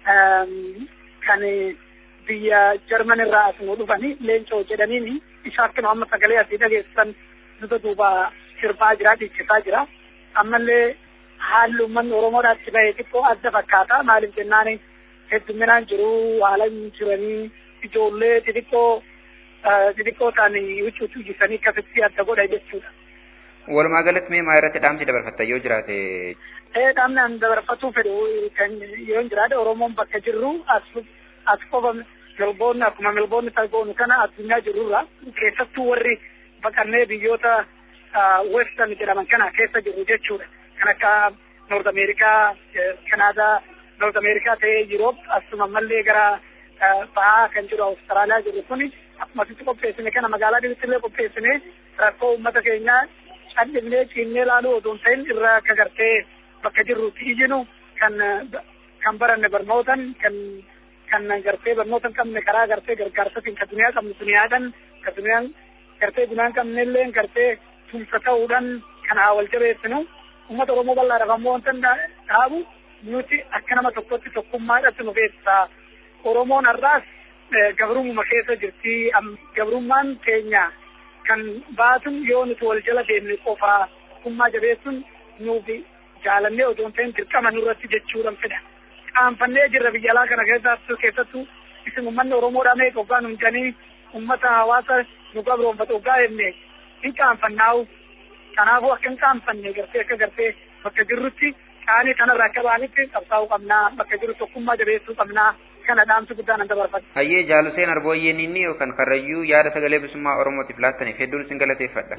kan biyya Jarman irraa asuma dhufanii leencoo jedhaniin isa akkuma amma sagalee asii dhageessan nuta duuba sirbaa jira dhiichisaa jira. Ammallee haalli uummanni Oromoodhaatti bahee xiqqoo adda fakkaata maaliif jennaan hedduminaan jiru haala jiranii ijoollee xixiqqoo ta'anii huccuu jisanii akkasitti adda godha jechuudha. Walumaa galatti mee maa irratti dhaamsi dabarfatta yoo jiraate? Dhaamni an dabarfatuu fedhu kan yoo jiraate Oromoon bakka jirru as qofa Melbourne akkuma Melbourne tagoonu kana addunyaa jirurra keessattuu warri baqannee biyyoota Western jedhaman kana keessa jirru jechuudha. Kan akka North America, Canada, North America ta'ee Europe asuma mallee gara ba'aa kan jiru Awustiraaliyaa jiru kuni akkuma sitti qopheessine kana magaalaa dhibittillee qopheessine rakkoo uummata keenyaa callisnee ciinnee ilaaluu osoo hin ta'in irraa akka gartee bakka jirruutti iyyinu kan baranne barnootan kan gartee barnootan qabne karaa gartee gargaarsatiin ka duniyaa qabnu duniyaadhaan ka duniyaan gartee gunaan qabnellee gartee tumsa ta'uudhaan kan haa wal jabeessinu uummata Oromoo bal'aadhaaf ammoo wanta dhaabu nuti akka nama tokkotti tokkummaadhaatti nu keessaa Oromoon har'aas gabrummaa keessa jirti gabrummaan keenya kan baatun yoo nuti wal jala deemne qofaa tokkummaa jabeessuun nuufi jaalannee osoo hin ta'in dirqama nurratti jechuudhaan fedha. Qaanfannee jirra biyya alaa kana keessattuu isin uummanni Oromoodhaa mee qoggaa nuun janii uummata hawaasa nu gabroonfatu qoggaa jenne hin qaanfannaa'u. Kanaafuu akka hin qaanfanne akka gartee bakka jirrutti qaanii kanarraa akka baanitti qabsaa'uu qabnaa bakka jiru tokkummaa jabeessuu qabnaa kana dhaamsi guddaan an dabarfadha. Hayyee Jaaluseen Arbooyyeen inni yookaan Karrayyuu yaada sagalee bilisummaa Oromootiif laattaniif hedduun isin galateeffadha.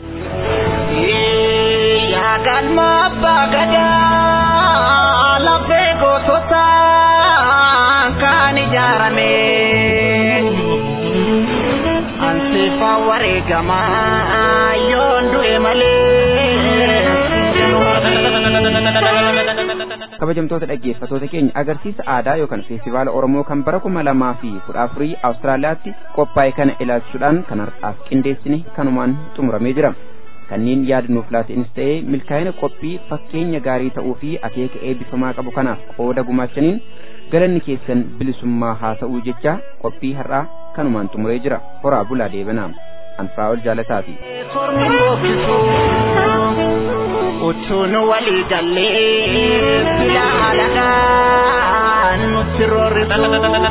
Yaa galma abbaa gadaa lafee gootota kan ijaarame ansifa wareegamaa yoon du'e malee. Kabajamtoota dhaggeeffattoota keenya agarsiisa aadaa yookaan feestivaala Oromoo kan bara 2014 Awustiraaliyaatti qophaa'e kana ilaalchuudhaan kan har'aaf qindeessine kanumaan xumuramee jira. Kanneen yaada nuuf laatanis ta'ee milkaa'ina qophii fakkeenya gaarii ta'uu fi akeeka eebbifamaa qabu kanaaf qooda gumaachaniin galanni keessan bilisummaa haa ta'uu jecha qophii har'aa kanumaan xumuree jira. Horaa bulaa deebanaa. Anfaa'ol Jaalataati. Utuun walii gallee bila alagaan nutti roorrisu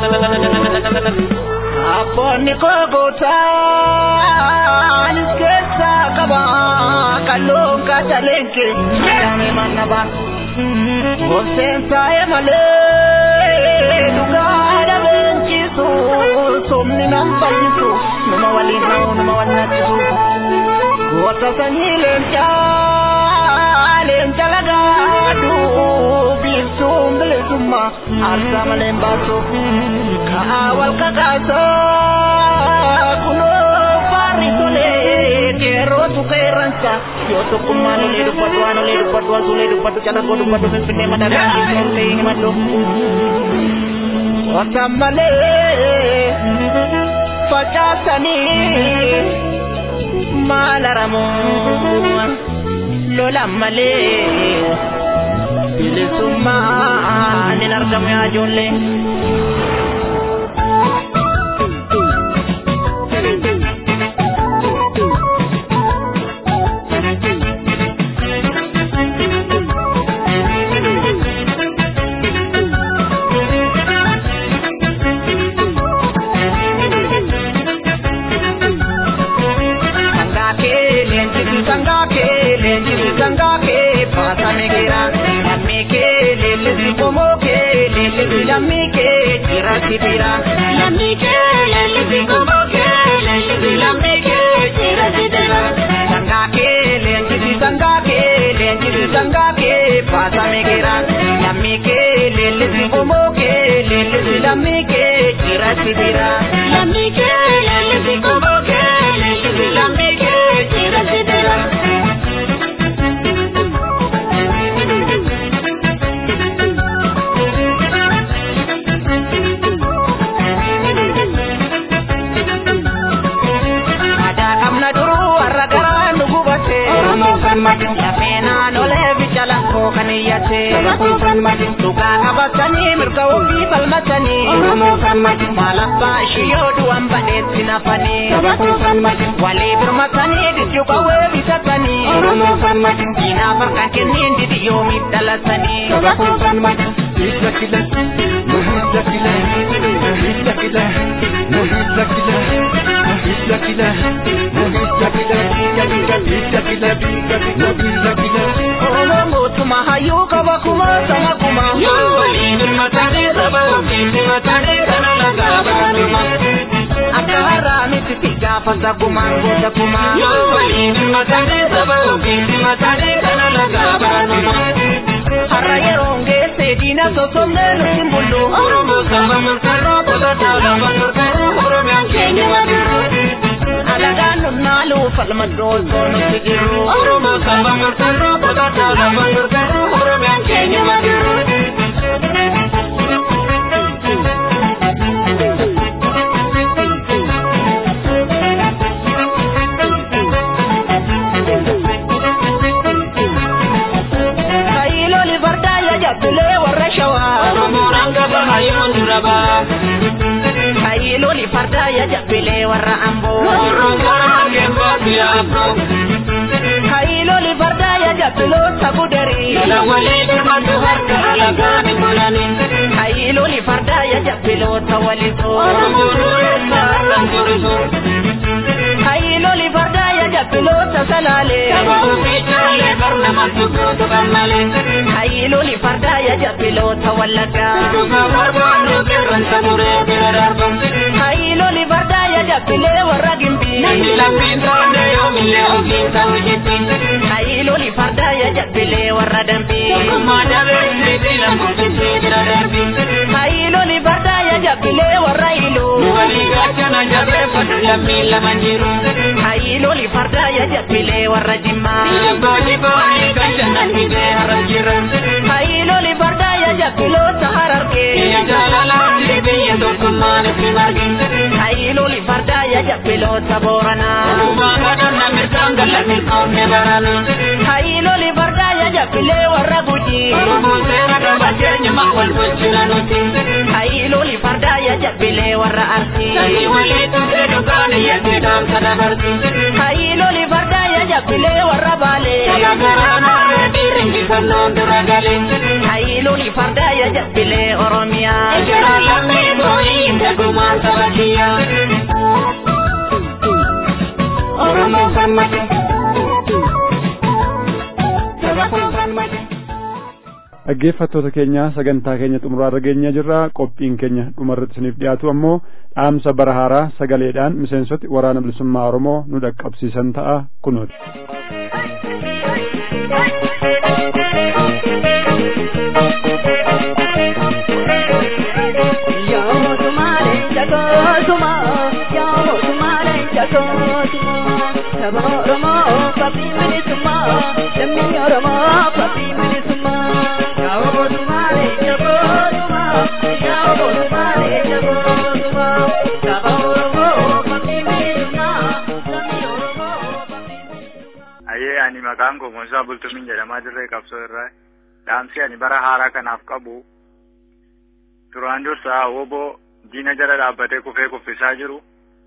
abboonni koo gootaan keessaa qaba kalluun kataleenke jedhame mannaba gorseen saayee malee dhugaa dhabeenchisu somni nam fayyisu nama waliin ta'u nama wannatisu goota sanyii leenca lagaadhu biiftuun bilisummaa aarsaa malee hin baasu ka'aa wal kakaasaa kunoo faarri tolee qeerrootu qeerransa yoo tokkummaa lolee dubbadhu waan olee dubbadhu waan suulee dubbadhu calaqqoo dubbadhu finfinnee madaadhaan ijoollee himadhu wata malee facaasanii maal aramoo lola malee bilisummaan hin argamu yaa ijoollee. Lamike jirati bira lamike lelisi gomoke lelisi lamike jirati bira sangake lenjisi sangake pasame gira lamike lelisi gomoke lelisi lamike jirati bira lamike lelisi gomoke lelisi lamike jirati bira. Lafena nole vichala ko kaniyate tuka kabatani mirka ubi palmatani malappa shiyodu ambade sinafani wali birmatani dijuka we bisatani dina farkan kenin didiyomi dalatani Tuma hayu kaba kuma sama kuma walin matane saba bin matane kana gaba numa akara mittika fasa kuma goda kuma walin matane saba bin matane kana gaba numa harayeronge sedina sosomne simbulu oromo sama masaro bogata lafa turkuru Oromiyaan keenya madiru alagaan nunaalu falmaddoon nuti jiru Oromoo saba murteerru baqataa lafa turkuru Oromiyaan keenya madiru Kailo li farda ya jabile warra ambo Kailo li farda ya jabilo sabuderi Kailo li farda ya jabilo tawalito Kailo li farda ya jabilo tasalale Kailo li farda ya jabilo tawallaka Kailo li farda ya jabile warra gimbi Kailo li farda ya jabile warra dambi Kailo li farda ya jabile warra ilu Kailo li farda ya jabile warra jimma Kailo li farda ya jabilo tahararke Kailo li farda ya jabilo taborana Kailo li farda ya jabile warra guji Kailo li farda ya jabile warra arsi Kailo li farda ya jabile warra bale Kailo li farda ya jabile Oromia Oromo Famati dhaggeeffattoota keenya sagantaa keenya xumuraarra geenyaa jirra qophiin keenya dhumarratti isiniif dhiyaatu ammoo dhaamsa bara haaraa sagaleedhaan miseensoti waraana bilisummaa Oromoo nu dhaqqabsiisan ta'a kunooti. Ani maqaan koo Muusaa Bultumiin jedhamaa dirree qabsoo irraa dhaamsi ani bara haaraa kanaaf qabu duraan dursaa obbo diina jala dhaabbatee kufee kuffisaa jiru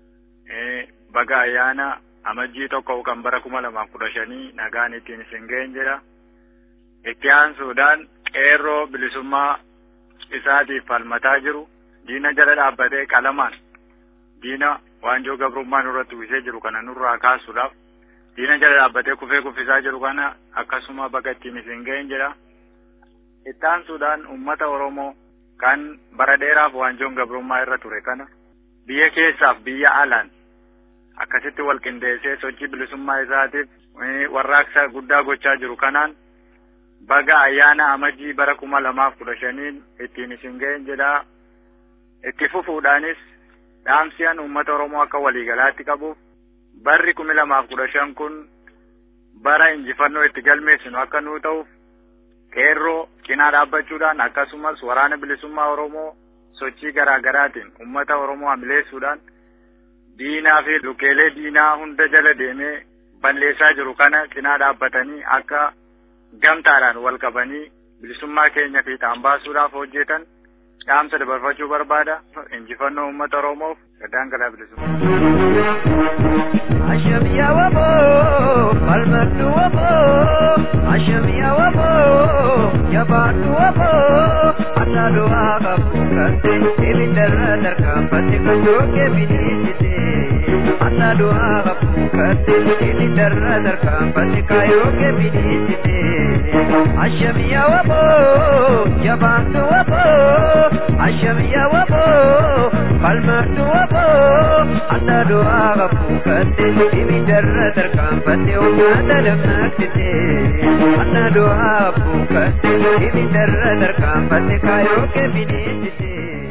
baga ayyaana amajjii tokko kan bara 2015 nagaan ittiin isin ga'een jedha. Itti aansuudhaan qeerroo bilisummaa isaatiif falmataa jiru diina jala dhaabbatee qalamaan diina waanjoo gabrummaa nurratti uwwisee jiru kana nurraa kaasuudhaaf diina jala dhaabbatee kufee kuffisaa jiru kana akkasuma baga ittiin isin ga'een jedha. Itti aansuudhaan uummata Oromoo kan bara dheeraaf waanjoon gabrummaa irra ture kana biyya keessaaf biyya alaan akkasitti wal qindeessee sochii bilisummaa isaatiif warraaqsa guddaa gochaa jiru kanaan baga ayyaana amajjii bara 2015 ittiin isin ga'een jedha. Itti fufuudhaanis dhaamsiyaan uummata Oromoo akka waliigalaatti qabuuf barri 2015 kun bara injifannoo itti galmeessinu akka nuu ta'uuf qeerroo cinaa dhaabbachuudhaan akkasumas waraana bilisummaa Oromoo sochii garaa garaatiin uummata Oromoo hamileessuudhaan diinaa fi lukeelee diinaa hunda jala deemee balleessaa jiru kana cinaa dhaabbatanii akka gamtaadhaan wal qabanii bilisummaa keenya fiixaan baasuudhaaf hojjetan dhaamsa dabarfachuu barbaada. Injifannoo uummata Oromoof gaddaan galaa bilisummaa. Ashamiya wabo, palmatu wabo, Ashamiya wabo, Yabatu wabo, Anadu akabu kante, Ibindara darkapati kajoke bidisite, Anadu akabu kante, Ibindara darkapati kajoke bidisite, Ashamiya wabo, Yabatu wabo, Ashamiya wabo, palmatu wabo, Anadu akabu kante, Ibindara darkapati umada lamnaktite, Anadu akabu kante, Ibindara darkapati kajoke bidisite.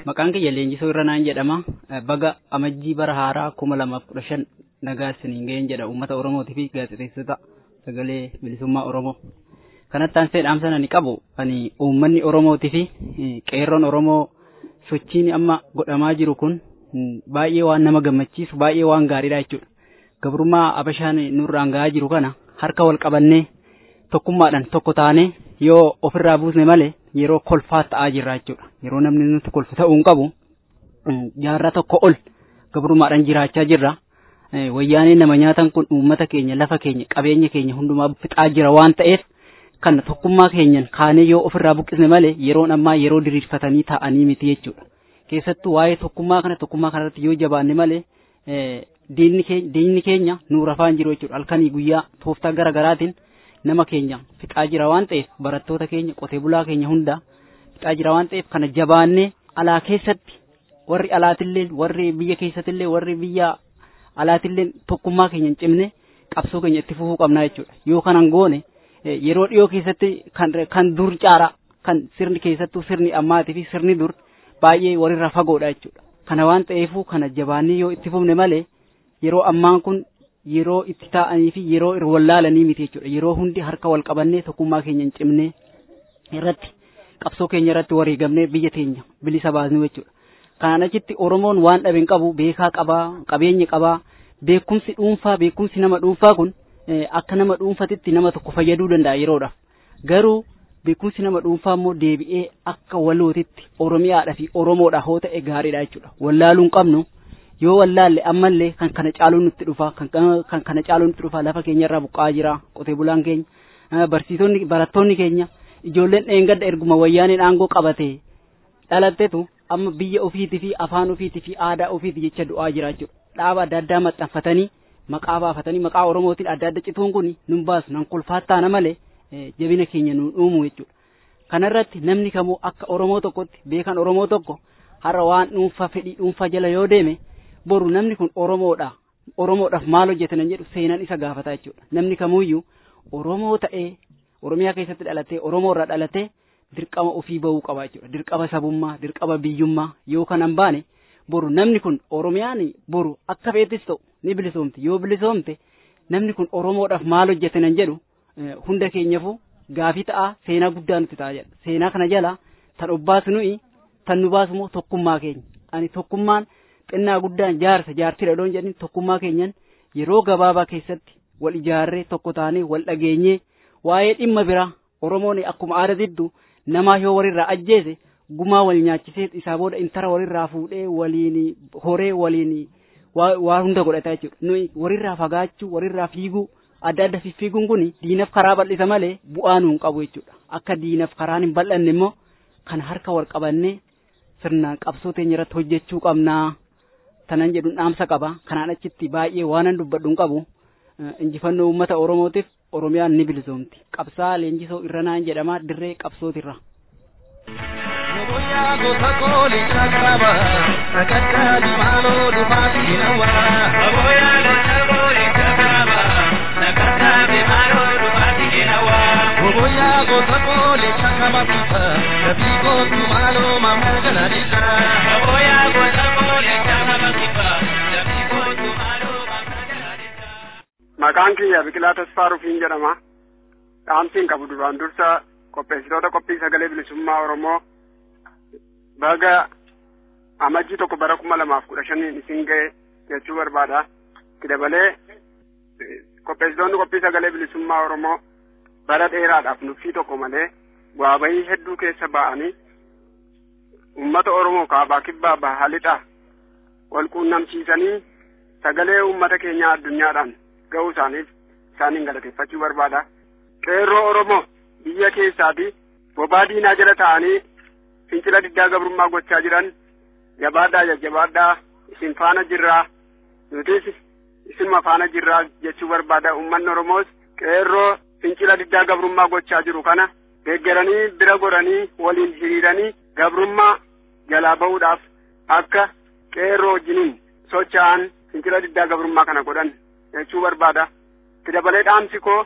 Maqaan kiyya Leenjisoo Irranaan jedhama. Baga amajjii bara haaraa 2015 nagaa isiniin ga'een jedha uummata Oromootii fi gaazexeessota sagalee bilisummaa Oromoo. Kanatti aansee dhaamsa ani qabu ani uummanni Oromootii fi qeerroon Oromoo sochiin amma godhamaa jiru kun baay'ee waan nama gammachiisu baay'ee waan gaariidha jechuudha. Gabrummaa Abashaan nurraan gahaa jiru kana harka wal qabannee tokkummaadhaan tokko taanee yoo ofirraa buusne malee yeroo kolfaa ta'aa jirra jechuudha. Yeroo namni nuti kolfu ta'uu hin qabu jaarraa tokko ol gabrummaadhaan jiraachaa jirra. Wayyaaneen nama nyaatan kun uummata keenya lafa keenya qabeenya keenya hundumaa fixaa jira waan ta'eef kan tokkummaa keenyan kaanee yoo ofirraa buqqisne malee yeroon ammaa yeroo diriirfatanii taa'anii miti jechuudha. Keessattuu waa'ee tokkummaa kanarratti yoo jabaanne malee diinni keenya nuura afaan jiru jechuudha. Halkanii guyyaa tooftaa gara garaatiin nama keenya fixaa jira waan ta'eef barattoota keenya qotee bulaa keenya hunda fixaa jira waan ta'eef kana jabaannee alaa keessatti warri alaatillee warri biyya keessattillee warri biyya alaatillee tokkummaa keenya hin cimne qabsoo keenya itti fufuu qabna jechuudha. Yoo kanan goone yeroo dhiyoo keessatti kan dur caara kan sirni keessattuu sirni ammaatii fi sirni dur baay'ee walirraa fagoodha jechuudha. Kana waan ta'eefuu kana jabaannee yoo itti fufne malee yeroo ammaan kun yeroo itti taa'anii fi yeroo wallaalanii miti jechuudha. Yeroo hundi harka wal qabannee tokkummaa keenya hin cimne irratti qabsoo keenya irratti wareegamnee biyya teenya bilisa baasnu jechuudha. Kanaan achitti Oromoon waan dhabe hin qabu beekaa qabaa qabeenya qabaa beekumsi nama dhuunfaa kun akka nama dhuunfatitti nama tokko fayyaduu danda'a yeroodhaaf. Garuu beekumsi nama dhuunfaa immoo deebi'ee akka walootitti Oromiyaadhaa fi Oromoodhaa hoo ta'e gaariidha jechuudha. Wallaaluu hin qabnu. Yoo wallaalle ammallee kan kana caaluun nutti dhufa kan kana caaluun nutti dhufa lafa keenya irraa buqqaa jira qotee bulaan keenya barattoonni keenya ijoolleen dheengadda erguma wayyaaneen aangoo qabate dhalattetu amma biyya ofiitii fi afaan ofiitii fi aadaa ofiitii jecha du'aa jira jechuudha. Dhaaba adda addaa maxxanfatanii maqaa baafatanii maqaa Oromootiin adda adda cituun kun nun baasu nan kolfaattaa malee jabina keenya nuun uumu jechuudha. Kanarratti namni kamuu akka Oromoo tokkotti beekan Oromoo tokko har'a waan dhuunfaa fedhii dhuunfaa jala yoo deeme boru namni kun Oromoodhaaf maal hojjetan jedhu seenaan isa gaafata jechuudha. Namni kamuyyuu Oromoo ta'ee Oromiyaa keessatti dhalatee Oromoo irraa dhalatee dirqama ofii bahuu qaba jechuudha. Dirqama sabummaa, dirqama biyyummaa yoo kanan baane boru namni kun Oromiyaan boru akka feetis ta'u ni bilisoomti. Yoo bilisoomte namni kun Oromoodhaaf maal hojjetan jedhu hunda keenyaafuu gaafii ta'a seenaa guddaa nuti ta'a jedha. Seenaa kana jala tan obbaasu nuyi tan nu baasu immoo tokkummaa keenya. Ani tokkummaan xinnaa guddaan jaartidha doon jedhin tokkummaa keenyan yeroo gabaabaa keessatti wal ijaarree tokko taanee wal dhageenyee waa'ee dhimma biraa Oromoon akkuma aadaa diddu namaa yoo walirraa ajjeese gumaa wal nyaachisee isaa booda intara walirraa fuudhee waliin horee waliin waa hunda godhata jechuudha. Nuyi walirraa fagaachuu walirraa fiiguu adda adda fiiguun kun diinaf karaa bal'isa malee bu'aa nuun qabu jechuudha. Akka diinaf karaan hin bal'anne immoo kan harka wal qabannee sirnaan qabsoo teenya irratti hojjechuu qabnaa. Tanan jedhuun dhaamsa qaba. Kanaan achitti baay'ee waanan dubbadhu hin qabu. Injifannoo uummata Oromootiif Oromiyaan ni bilisoomti. Qabsaa Leenjisoo Irranaan jedhama dirree qabsootirra. Maqaan kiyya Biqilaa Tasfaa Rufiin jedhama. Dhaamsiin qabu duraan dursa qopheessitoota qophii sagalee bilisummaa Oromoo baga amajjii 1 bara 2015 isin ga'e jechuu barbaada. Itti dabalee qopheessitoonni qophii sagalee bilisummaa Oromoo bara dheeraadhaaf nuffii tokko malee bu'aa bahii hedduu keessa ba'anii uummata Oromoo kaabaa kibbaa bahaa lixaa wal quunnamsiisanii sagalee uummata keenyaa addunyaadhaan ga'uu isaaniif isaaniin galateeffachuu barbaada. Qeerroo Oromoo biyya keessaatii bobaa diinaa jala ta'anii fincila diddaa gabrummaa gochaa jiran jabaadhaa jajjabaadhaa isin faana jirraa nutis isinuma faana jirraa jechuu barbaada. Uummanni Oromoos qeerroo fincila diddaa gabrummaa gochaa jiru kana deeggaranii bira godhanii waliin hiriiranii gabrummaa jalaa ba'uudhaaf akka qeerroo wajjiniin socho'an fincila diddaa gabrummaa kana godhan jechuu barbaada. Itti dabalee dhaamsi koo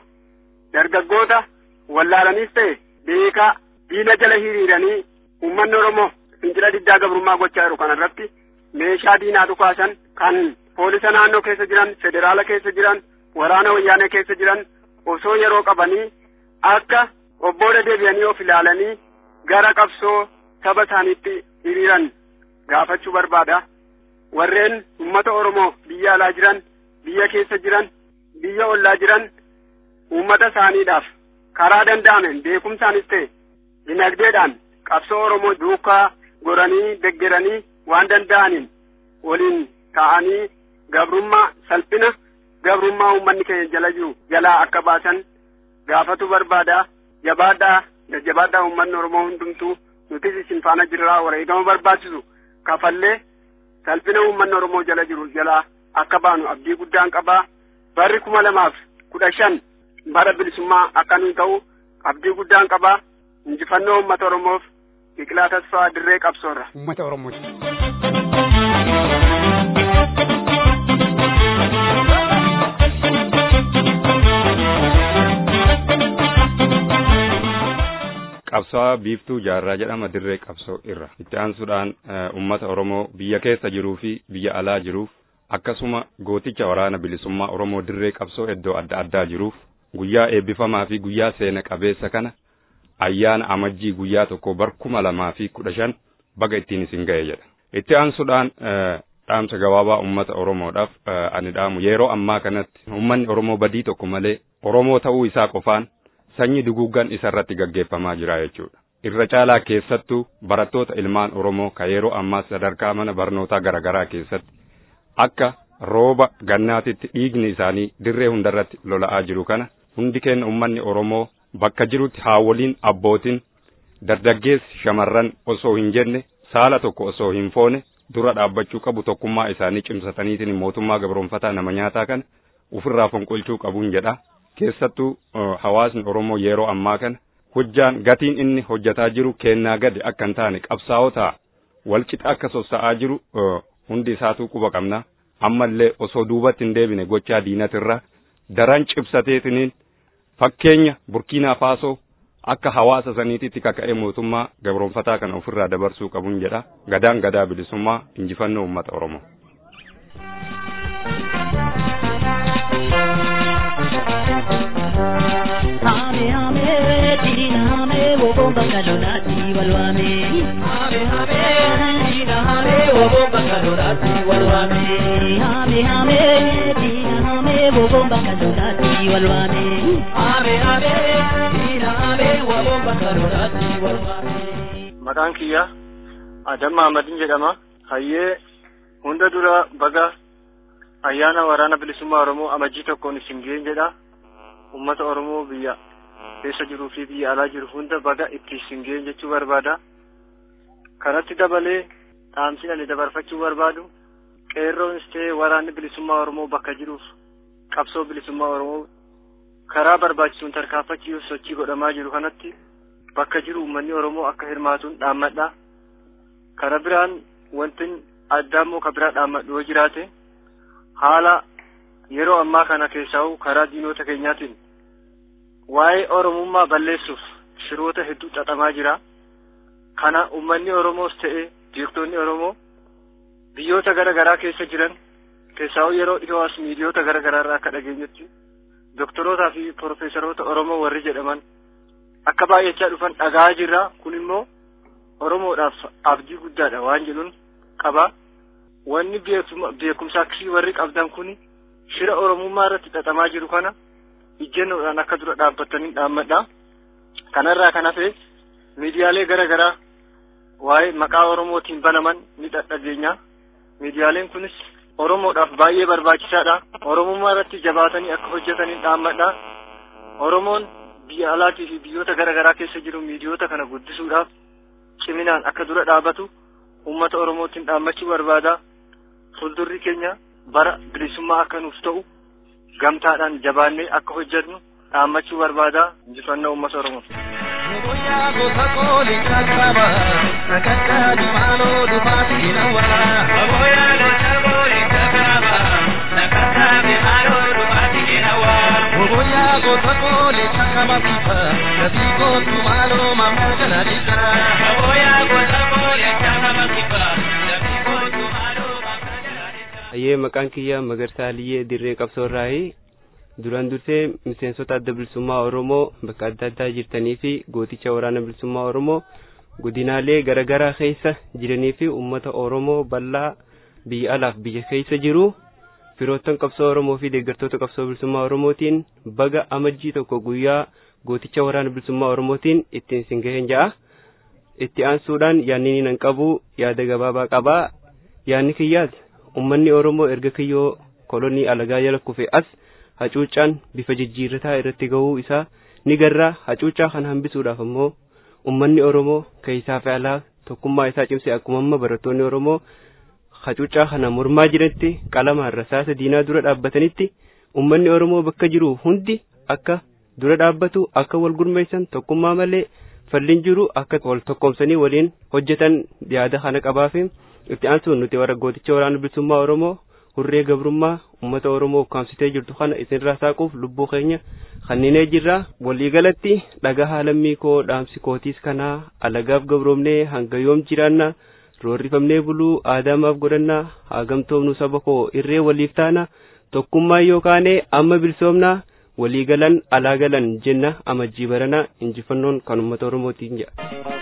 dargaggoota wallaalaniis ta'e beekaa diina jala hiriiranii uummanni Oromoo fincila diddaa gabrummaa gochaa jiru kanarratti meeshaa diinaa dhukaasan kan poolisa naannoo keessa jiran, federaala keessa jiran, waraana wayyaanee keessa jiran osoo yeroo qabanii akka obboodha deebi'anii of ilaalanii gara qabsoo saba isaaniitti hiriiran gaafachuu barbaada. Warreen uummata Oromoo biyya alaa jiran, biyya keessa jiran, biyya ollaa jiran uummata isaaniidhaaf karaa danda'ameen beekumsaanis ta'e dinagdeedhaan qabsoo Oromoo duukaa goranii deggeranii waan danda'aniin waliin ta'anii gabrummaa salphina gabrummaa uummanni keenya jala jiru jalaa akka baasan gaafatu barbaada. Jabaadhaa uummanni Oromoo hundumtuu nutis isin faana jirraa wareegama barbaachisu kafallee salphina uummanni Oromoo jala jiru jalaa akka baanu abdii guddaan qabaa. Barri 2015 bara bilisummaa akka nuyi ta'u abdii guddaan qabaa. Injifannoo uummata Oromoof Biqilaa Tasfaa Dirree Qabsoorra. Uummata Oromooti. Qabsaa biiftuu jaarraa jedhama dirree qabsoo irra. Itti aansuudhaan uummata Oromoo biyya keessa jiruu fi biyya alaa jiruuf akkasuma gooticha waraana bilisummaa Oromoo dirree qabsoo iddoo adda addaa jiruuf guyyaa eebbifamaa fi guyyaa seena qabeessa kana ayyaana amajjii guyyaa tokko bara 2015 baga ittiin isin ga'e jedha. Itti aansuudhaan dhaamsa gabaabaa uummata Oromoodhaaf ani dhaamu yeroo ammaa kanatti uummanni Oromoo badii tokko malee Oromoo ta'uu isaa qofaan sanyii duguuggan isarratti gaggeeffamaa jira jechuudha. Irra caalaa keessattuu barattoota ilmaan Oromoo ka yeroo ammaa sadarkaa mana barnootaa garaagaraa keessatti akka rooba gannaatitti dhiigni isaanii dirree hundarratti lola'aa jiru kana hundi keenya uummanni Oromoo bakka jirutti haawoliin abbootiin dargaggeessi shamarran osoo hin jenne saala tokko osoo hin foone dura dhaabbachuu qabu tokkummaa isaanii cimsataniitiin mootummaa gabroonfataa nama nyaataa kana ofirraa fonqolchuu qabuun jedha. Keessattuu hawaasni Oromoo yeroo ammaa kana hojjaan gatiin inni hojjataa jiru kennaa gadi akka hin taane qabsaa'otaa wal qixa akka sossa'aa jiru hundi isaatuu quba qabna. Ammallee osoo duubatti hin deebine gochaa diinatirra daran cibsateetiniin fakkeenya Burkiinaa Faasoo akka hawaasa saniititti kaka'ee mootummaa gabroonfataa kana ofirraa dabarsuu qabuun jedha. Gadaan gadaa bilisummaa injifannoo uummata Oromoo. Hame hame dina hame wo bomba kalonati walwame. Hame hame dina hame wo bomba kalonati walwame. Hame hame dina hame wo bomba kalonati walwame. Hame hame dina hame wo bomba kalonati walwame. Maqaan kiyya Adam Mahamadin jedhama. Hayyee hunda dura baga ayyaana waraana bilisummaa Oromoo amajjii tokkoon isin ga'een jedha. Ummata Oromoo biyya keessa jiruu fi biyya alaa jiru hunda baga itti isin ga'een jechuu barbaada. Kanatti dabalee dhaamsi ani dabarfachuu barbaadu qeerroonis ta'ee waraanni bilisummaa Oromoo bakka jiruuf qabsoo bilisummaa Oromoo karaa barbaachisuun tarkaanfachiisuuf sochii godhamaa jiru kanatti bakka jiru uummanni Oromoo akka hirmaatuun dhaammadha. Kara biraan wanti addaa immoo ka biraa dhaammadhu yoo jiraate haala yeroo ammaa kana keessaa'u karaa diinota keenyaatiin waa'ee Oromummaa balleessuuf shiroota hedduu xaxamaa jira. Kana uummanni Oromoos ta'e beektonni Oromoo biyyoota garaagaraa keessa jiran keessaa'u yeroo dhiyoos miidiyoota garaagaraa irraa akka dhageenyutti doktorootaa fi profeesaroota Oromoo warri jedhaman akka baay'achaa dhufan dhagaa jirra. Kun immoo Oromoodhaaf abdii guddaadha waan jedhuun qaba. Wanni beekumsa akkasii warri qabdan kuni shira Oromummaa irratti xaxamaa jiru kana ijjennoodhaan akka dura dhaabbatanii dhaammadha. Kanarraa kan hafe miidiyaalee garaagaraa waa'ee maqaa Oromootiin banaman ni dhaggeenya. Miidiyaaleen kunis Oromoodhaaf baay'ee barbaachisaadha. Oromummaa irratti jabaatanii akka hojjetanii dhaammadha. Oromoon biyya alaatii fi biyyoota garaagaraa keessa jiru miidiyoota kana guddisuudhaaf ciminaan akka dura dhaabatu uummata Oromootiin dhaammachuu barbaada. Fuuldurri keenya bara bilisummaa akka nuuf ta'u gamtaadhaan jabaannee akka hojjennu dhaammachuu barbaada. Injifannoo uummata Oromoo. Oboya Hayyee maqaan kiyya Magarsaa Liyyee Dirree Qabsoorraayi. Duraan dursee miseensota adda bilisummaa Oromoo bakka adda addaa jirtanii fi gooticha waraana bilisummaa Oromoo godinaalee garaagaraa keessa jiranii fi uummata Oromoo bal'aa biyya alaaf biyya keessa jiru firoottan qabsoo Oromoo fi deeggartoota qabsoo bilisummaa Oromootiin baga amajjii tokko guyyaa gooticha waraana bilisummaa Oromootiin ittiin sin gaheen ja'a. Itti aansuudhaan yaadni nan qabu yaada gabaabaa qabaa. Yaadni kiyyaas uummanni Oromoo erga kiyyoo kolonii alagaa jala kufe as hacuuccaan bifa jijjiirrataa irratti gahuu isaa ni garraa. Hacuuccaa kana hambisuudhaaf ammoo uummanni Oromoo keessaa fi alaa tokkummaa isaa cimsee akkuma amma barattoonni Oromoo hacuuccaa kana mormaa jiranitti qalamaan rasaasa diinaa dura dhaabbatanitti uummanni Oromoo bakka jiru hundi akka dura dhaabbatu akka wal gurmeessan tokkummaa malee falliin jiru akka wal tokkoomsanii waliin hojjetan yaada kana qabaafi. Itti aansuun nuti warra gooticha waraana bilisummaa Oromoo hurree gabrummaa uummata Oromoo kaamsitee jirtu kana isinirraa saaquuf lubbuu keenya kanninee jirra. Waliigalatti dhagaa haalammii koo dhaamsi kootiis kanaa alagaaf gabroomnee hanga yoom jiraanna roorrifamnee buluu aadaamaaf godhannaa haagamtoomnu saba koo irree waliif taana tokkummaa yookaanee amma bilisoomnaa waliigalan alaagalan jenna amajjii barana injifannoon kan uummata Oromootiin jedha.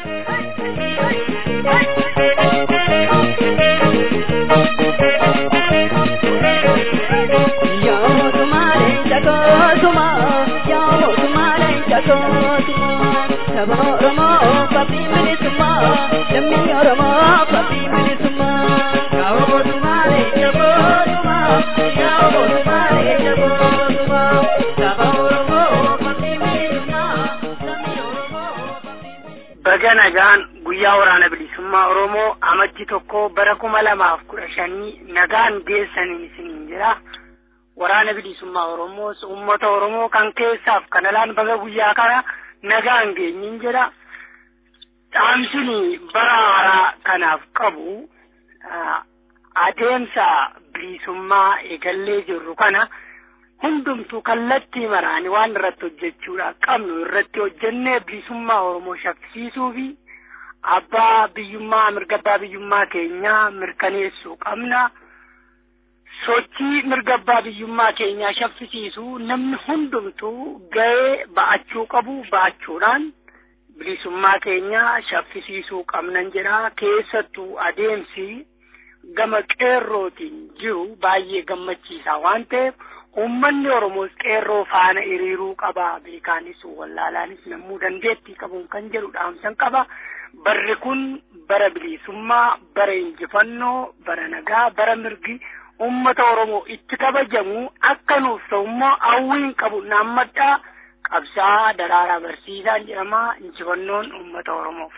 Baga nagaan guyyaa waraana bilisummaa Oromoo amajjii tokko bara 2015 nagaan geessaniin isiniin jira. Waraana bilisummaa Oromoo uummata Oromoo kan keessaaf kan alaan baga guyyaa kana nagaan geenyiin jira. Dhaamsini bara haaraa kanaaf qabu adeemsa bilisummaa eegallee jirru kana hundumtuu kallattii maraanii waan irratti hojjechuudha qabnu irratti hojjennee bilisummaa Oromoo shaffisiisuu fi abbaa biyyummaa mirga abbaa biyyummaa keenyaa mirkaneessuu qabna. Sochii mirga abbaa biyyummaa keenyaa shaffisiisuu namni hundumtuu gahee ba'achuu qabu ba'achuudhaan bilisummaa keenyaa shaffisiisuu qabnan jedha. Keessattuu adeemsi gama qeerrootiin jiru baay'ee gammachiisaa waan ta'eef ummanni Oromoos qeerroo faana hiriiruu qaba. Beekaanis wallaalaanis namuu dandeettii qabuun kan jedhu dhaamsan qaba. Barri kun bara bilisummaa, bara injifannoo, bara nagaa, bara mirgi ummata Oromoo itti kabajamu akka nuuf ta'ummoo hawwiin qabu naammadhaa qabsaa daraaraa barsiisaan jedhama. Injifannoon ummata Oromoof.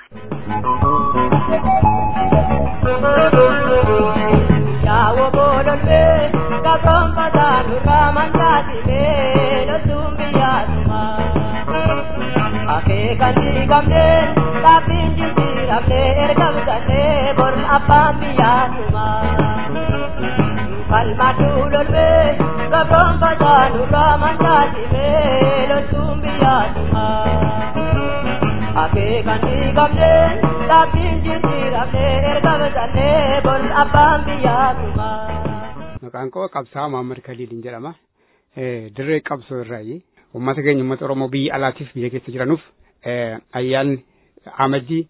Yawo bololbe kabron padanu kamandati me no tumbiyatuma ake kandi gamne tapinji tiramne ergamgane bor apambiyatuma kalmatu lolbe kabron padanu kamandati me no tumbiyatuma ake kandi gamne tapinji tiramne ergamgane bor apambiyatuma. Maqaan koo Qabsaa Muhammad Khaliilin jedhama. Dirree qabsoo irraayi. Uummata keenya uummata Oromoo biyya alaatiif biyya keessa jiranuuf ayyaanni amajjii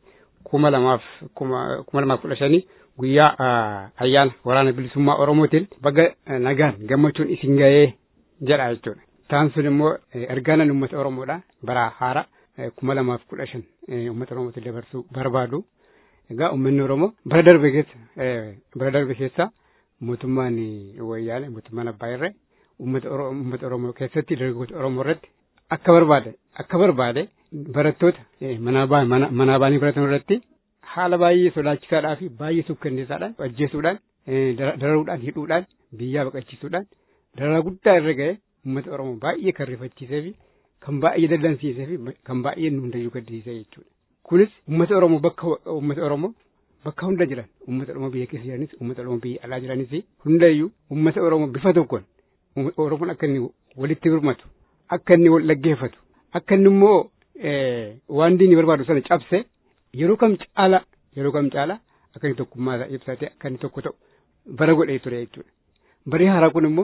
2015 guyyaa ayyaana waraana bilisummaa Oromootiin baga nagaan gammachuun isin ga'ee jedha jechuudha. Taan sun immoo ergaan uummata Oromoodha bara haaraa 2015 uummata Oromootiin dabarsuu barbaadu. Egaa uummanni Oromoo bara darbe keessa mootummaan wayyaanee mootummaan abbaa irree uummata Oromoo keessatti dargaggoota Oromoo irratti akka barbaade barattoota mana baanii baratan irratti haala baay'ee sodaachisaadhaa fi baay'ee sukkanneessaadhaan ajjeesuudhaan dararuudhaan hidhuudhaan biyyaa baqachiisuudhaan dararaa guddaa irra ga'ee uummata Oromoo baay'ee kan rifachiisee fi kan baay'ee dallansiisee fi kan baay'ee nu hundayyuu gaddisiisee jechuudha. Kunis uummata Oromoo bakka hunda jiran uummata Oromoo biyya keessa jiranis uummata Oromoo biyya alaa jiranis hundayyuu uummata Oromoo bifa tokkoon Oromoon akka inni walitti birmatu akka inni wal dhaggeeffatu akka inni immoo waan diinni barbaadu sana cabse yeroo kam caala akka inni tokkummaa isaa ibsatee akka inni tokko ta'u bara godhee ture jechuudha. barii haaraa kun immoo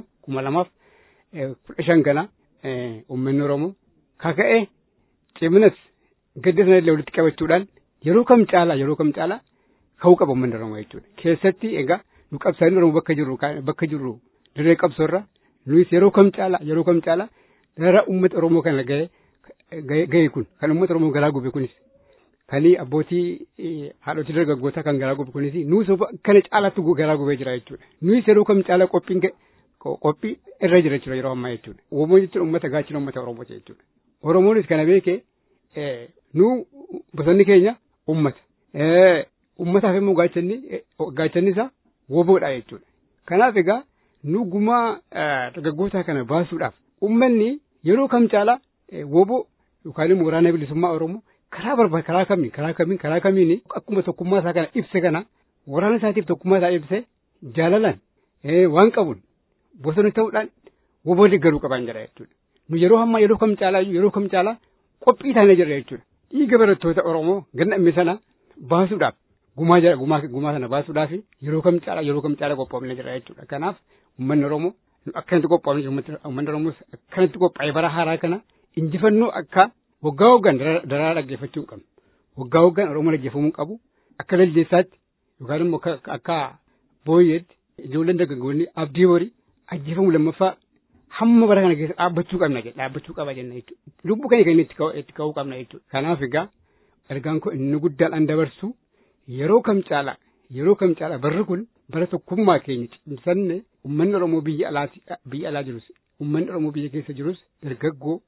2015 kana uummanni Oromoo kaka'ee ciminas gaddisanii illee walitti qabachuudhaan yeroo kam caalaa ka'uu qaba uummanni Oromoo jechuudha. Keessatti egaa nu qabsaa'onni Oromoo bakka jirru dirree qabsoorra nuyis yeroo kam caalaa dara uummata Oromoo kana ga'e kun kan uummata Oromoo garaa gube kunis kan abbootii haadhotii dargaggootaa kan garaa gube kunis nuyis kana caalaatti garaa gubee jira jechuudha. Nuyis yeroo kam caalaa qophii irra jira jechuudha yeroo ammaa jechuudha. Oromoo jechuun uummata gaachina uummata Oromoo jechuudha. Oromoonis kana beekee nu bosonni keenya uummata. Uummataaf immoo gaachanni isaa woboodha jechuudha. Kanaaf egaa nu gumaa dargaggootaa kana baasuudhaaf uummanni yeroo kam caalaa woboo yookaan immoo waraana bilisummaa Oromoo karaa kamiin akkuma tokkummaa isaa kana ibse kana waraana isaatiif tokkummaa isaa ibse jaalalaan waan qabuun bosona ta'uudhaan woboo deeggaruu qaban jira jechuudha. Nu yeroo kam caalaa qophii taanee jirra jechuudha. Dhiiga barattoota Oromoo ganna ammee sana baasuudhaaf gumaa sana baasuudhaaf yeroo kam caalaa qophoofnee jira jechuudha. Kanaaf uummanni Oromoo akkanatti qophoofnee uummanni Oromoo akkanatti qophaa'ee bara haaraa kana injifannoo akka waggaan daraa dhaggeeffachuu hin qabnu. Waggaan Oromoo dhaggeeffamuu qabu akka lalleessaatti yookaan immoo akka booyyeetti ijoolleen dargaggoonni abdii horii ajjeefamuu lammaffaa hamma bara kana keessa dhaabbachuu qaba jenna jechuudha. Lubbuu keenya itti ka'uu qabna jechuudha. Kanaaf egaa ergaan kun inni guddaadhaan dabarsu yeroo kam caalaa barri kun bara tokkummaa keenya cimsanne uummanni Oromoo biyya alaa jirus uummanni Oromoo biyya keessa jirus dargaggoo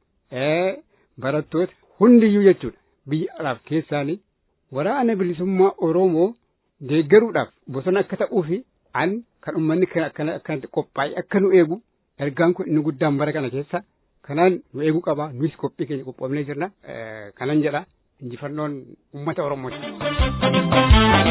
barattoota hundiyyuu jechuudha. Biyya alaaf keessaanii waraana bilisummaa Oromoo deeggaruudhaaf bosona akka ta'uu fi kan uummanni akkanatti qophaa'e akka nu eegu ergaan kun inni guddaan bara kana keessa kanaan nu eeguu qaba. Nuyis qophii keenya qophoofnee jirna. Kanan jedha injifannoon uummata Oromooti.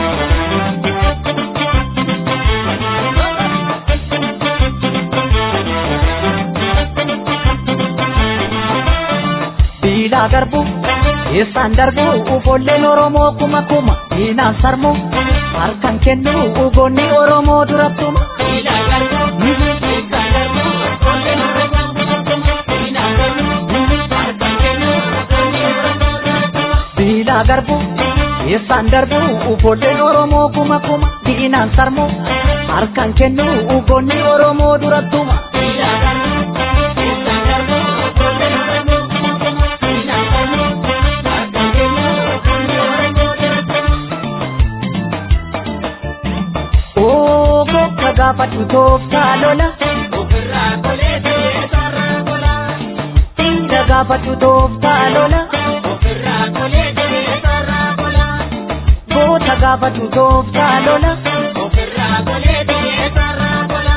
Diinaa garbu eessaan darbu ufolleen Oromoo kuma diinaan sarmu harkaan kennu ugoonni Oromoo durattuma. Diinaa garbu eessaan darbu ufolleen Oromoo kuma diinaan sarmu harkaan kennu ugoonni Oromoo durattuma. Diinaa garbu eessaan darbu ufolleen Oromoo kuma diinaan sarmu harkaan kennu ugoonni Oromoo durattuma. Diinaa garbu eessaan darbu ufolleen Oromoo gaafatu tooftaa lola ofirraa kolee sarara kola dhiira gaafatu tooftaa lola ofirraa kolee sarara kola goota gaafatu tooftaa lola ofirraa kolee sarara kola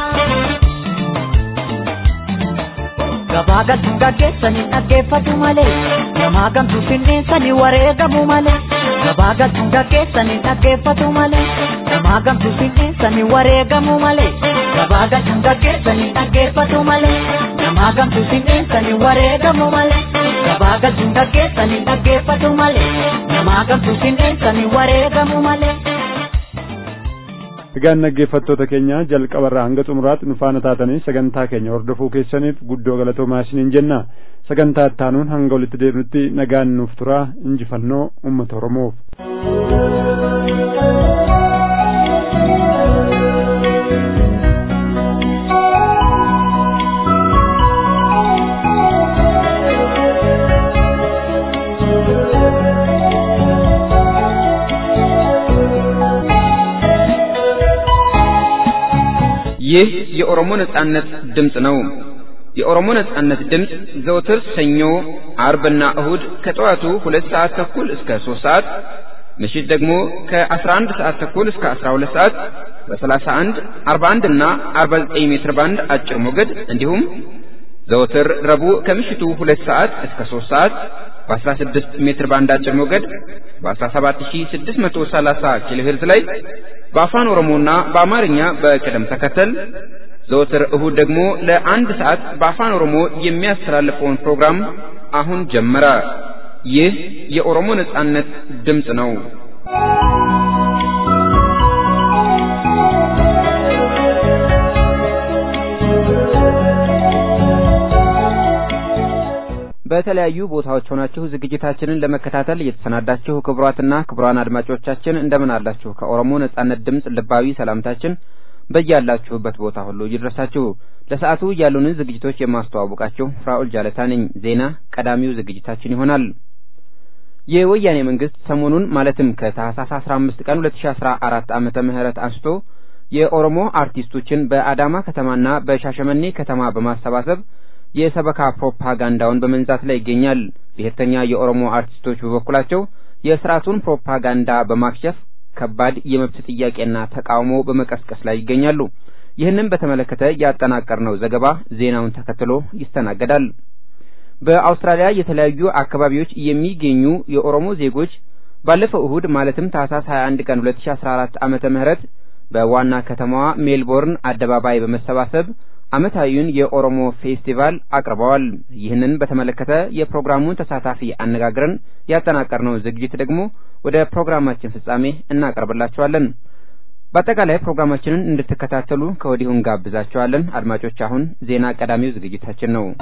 gabaa galtuu gaggeessanii dhaggeeffatu malee namaa gamtuu finneessanii wareegamu malee gabaa galtuu gaggeessanii dhaggeeffatu malee namaa gamtuu finneessanii wareegamu malee gabaa galtuu gaggeessanii dhaggeeffatu malee namaa gamtuu finneessanii wareegamu malee gabaa galtuu gaggeessanii dhaggeeffatu malee namaa gamtuu finneessanii wareegamu malee. Egaan dhaggeeffattoota keenya jalqabarraa hanga xumuraatti nu faana taatanii sagantaa keenya hordofuu keessaniif guddoo galatoomaa isiniin jenna. Sagantaa ittaanuun hanga walitti deebinutti nagaan nuuf turaa. Injifannoo uummata Oromoof. ይህ የኦሮሞ ነጻነት ድምጽ ነው። የኦሮሞ ነጻነት ድምጽ ዘወትር ሰኞ፣ አርብና እሁድ ከጠዋቱ 2 ሰዓት ተኩል እስከ 3 ሰዓት፣ ምሽት ደግሞ ከ11 ሰዓት ተኩል እስከ 12 ሰዓት በ31፣ 41 እና 49 ሜትር ባንድ አጭር ሞገድ እንዲሁም ዘወትር ረቡዕ ከምሽቱ 2 ሰዓት እስከ 3 ሰዓት በ16 ሜትር ባንድ አጭር ሞገድ በ17630 ኪሎ ሄርዝ ላይ በአፋን ኦሮሞና በአማርኛ በቅደም ተከተል ዘወትር እሁድ ደግሞ ለ1 ሰዓት በአፋን ኦሮሞ የሚያስተላልፈውን ፕሮግራም አሁን ጀመረ። ይህ የኦሮሞ ነጻነት ድምጽ ነው። በተለያዩ ቦታዎች ሆናችሁ ዝግጅታችንን ለመከታተል የተሰናዳችሁ ክቡራትና ክቡራን አድማጮቻችን እንደምን አላችሁ? ከኦሮሞ ነጻነት ድምጽ ልባዊ ሰላምታችን በእያላችሁበት ቦታ ሁሉ ይድረሳችሁ። ለሰዓቱ ያሉንን ዝግጅቶች የማስተዋወቃችሁ ፍራኦል ጃለታ ነኝ። ዜና ቀዳሚው ዝግጅታችን ይሆናል። የወያኔ መንግስት ሰሞኑን ማለትም ከታህሳስ 15 ቀን 2014 ዓመተ ምህረት አንስቶ የኦሮሞ አርቲስቶችን በአዳማ ከተማና በሻሸመኔ ከተማ በማሰባሰብ የሰበካ ፕሮፓጋንዳውን በመንዛት ላይ ይገኛል። ብሔርተኛ የኦሮሞ አርቲስቶች በበኩላቸው የሥርዓቱን ፕሮፓጋንዳ በማክሸፍ ከባድ የመብት ጥያቄና ተቃውሞ በመቀስቀስ ላይ ይገኛሉ። ይህንን በተመለከተ ያጠናቀርነው ዘገባ ዜናውን ተከትሎ ይስተናገዳል። በአውስትራሊያ የተለያዩ አካባቢዎች የሚገኙ የኦሮሞ ዜጎች ባለፈው እሁድ ማለትም ታህሳስ 21 ቀን 2014 ዓመተ ምህረት በዋና ከተማዋ ሜልቦርን አደባባይ በመሰባሰብ ዓመታዊውን የኦሮሞ ፌስቲቫል አቅርበዋል። ይህንን በተመለከተ የፕሮግራሙን ተሳታፊ አነጋግረን ያጠናቀርነው ዝግጅት ደግሞ ወደ ፕሮግራማችን ፍጻሜ እናቀርብላችኋለን። በአጠቃላይ ፕሮግራማችንን እንድትከታተሉ ከወዲሁ እንጋብዛችኋለን። አድማጮች፣ አሁን ዜና ቀዳሚው ዝግጅታችን ነው።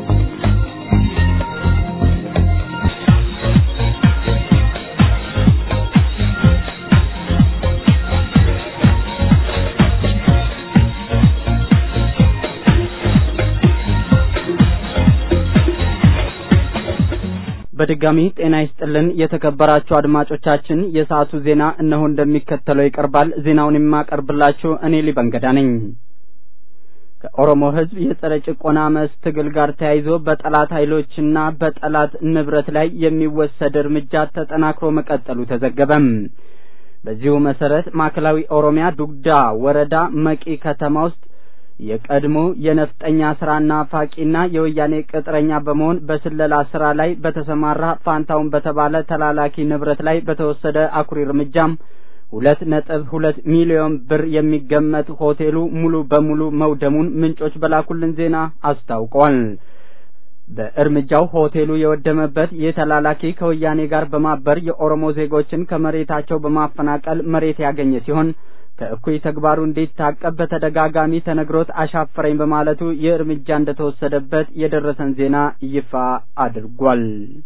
በድጋሚ ጤና ይስጥልን የተከበራችሁ አድማጮቻችን፣ የሰዓቱ ዜና እነሆ እንደሚከተለው ይቀርባል። ዜናውን የማቀርብላችሁ እኔ ሊበንገዳ ነኝ። ከኦሮሞ ሕዝብ የጸረ ጭቆና መብት ትግል ጋር ተያይዞ በጠላት ኃይሎችና በጠላት ንብረት ላይ የሚወሰድ እርምጃ ተጠናክሮ መቀጠሉ ተዘገበ። በዚሁ መሰረት ማዕከላዊ ኦሮሚያ ዱግዳ ወረዳ መቂ ከተማ ውስጥ የቀድሞ የነፍጠኛ ስራና ፋቂና የወያኔ ቅጥረኛ በመሆን በስለላ ስራ ላይ በተሰማራ ፋንታውን በተባለ ተላላኪ ንብረት ላይ በተወሰደ አኩሪ እርምጃም 2.2 ሚሊዮን ብር የሚገመት ሆቴሉ ሙሉ በሙሉ መውደሙን ምንጮች በላኩልን ዜና አስታውቀዋል። በእርምጃው ሆቴሉ የወደመበት የተላላኪ ከወያኔ ጋር በማበር የኦሮሞ ዜጎችን ከመሬታቸው በማፈናቀል መሬት ያገኘ ሲሆን ከእኩይ ተግባሩ እንዲታቀብ በተደጋጋሚ ተነግሮት አሻፈረኝ በማለቱ የእርምጃ እንደተወሰደበት የደረሰን ዜና ይፋ አድርጓል።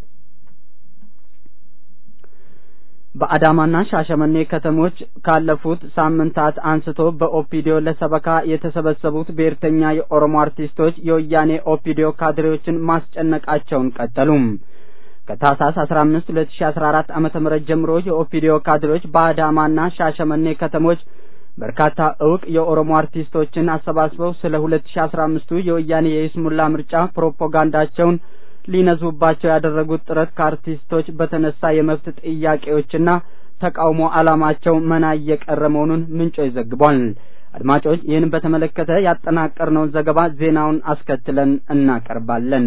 በአዳማና ሻሸመኔ ከተሞች ካለፉት ሳምንታት አንስቶ በኦፒዲዮ ለሰበካ የተሰበሰቡት ብሔርተኛ የኦሮሞ አርቲስቶች የወያኔ ኦፒዲዮ ካድሬዎችን ማስጨነቃቸውን ቀጠሉ። ከታህሳስ 15 2014 ዓመተ ምህረት ጀምሮ የኦፒዲዮ ካድሬዎች በአዳማና ሻሸመኔ ከተሞች በርካታ ዕውቅ የኦሮሞ አርቲስቶችን አሰባስበው ስለ 2015ቱ የወያኔ የይስሙላ ምርጫ ፕሮፓጋንዳቸውን ሊነዙባቸው ያደረጉት ጥረት ከአርቲስቶች በተነሳ የመብት ጥያቄዎችና ተቃውሞ ዓላማቸው መና እየቀረ መሆኑን ምንጮች ዘግቧል። አድማጮች፣ ይህን በተመለከተ ያጠናቀርነውን ዘገባ ዜናውን አስከትለን እናቀርባለን።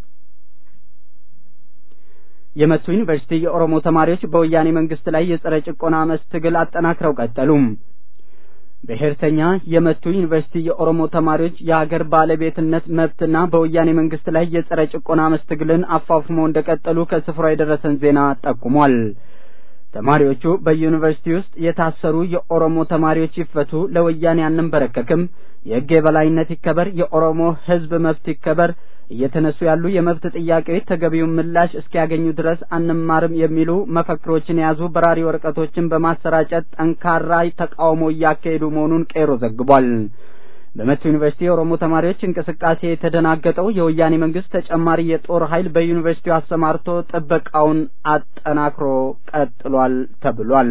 የመቱ ዩኒቨርሲቲ የኦሮሞ ተማሪዎች በወያኔ መንግስት ላይ የጸረ ጭቆና መብት ትግል አጠናክረው ቀጠሉ። ብሔርተኛ የመቱ ዩኒቨርሲቲ የኦሮሞ ተማሪዎች የሀገር ባለቤትነት መብትና በወያኔ መንግስት ላይ የጸረ ጭቆና መብት ትግልን አፋፍሞ እንደቀጠሉ ከስፍራው የደረሰን ዜና ጠቁሟል። ተማሪዎቹ በዩኒቨርሲቲ ውስጥ የታሰሩ የኦሮሞ ተማሪዎች ይፈቱ፣ ለወያኔ አንንበረከክም፣ የሕግ የበላይነት ይከበር፣ የኦሮሞ ሕዝብ መብት ይከበር፣ እየተነሱ ያሉ የመብት ጥያቄዎች ተገቢውን ምላሽ እስኪያገኙ ድረስ አንማርም የሚሉ መፈክሮችን የያዙ በራሪ ወረቀቶችን በማሰራጨት ጠንካራ ተቃውሞ እያካሄዱ መሆኑን ቄሮ ዘግቧል። በመቱ ዩኒቨርሲቲ የኦሮሞ ተማሪዎች እንቅስቃሴ የተደናገጠው የወያኔ መንግስት ተጨማሪ የጦር ኃይል በዩኒቨርሲቲው አሰማርቶ ጥበቃውን አጠናክሮ ቀጥሏል ተብሏል።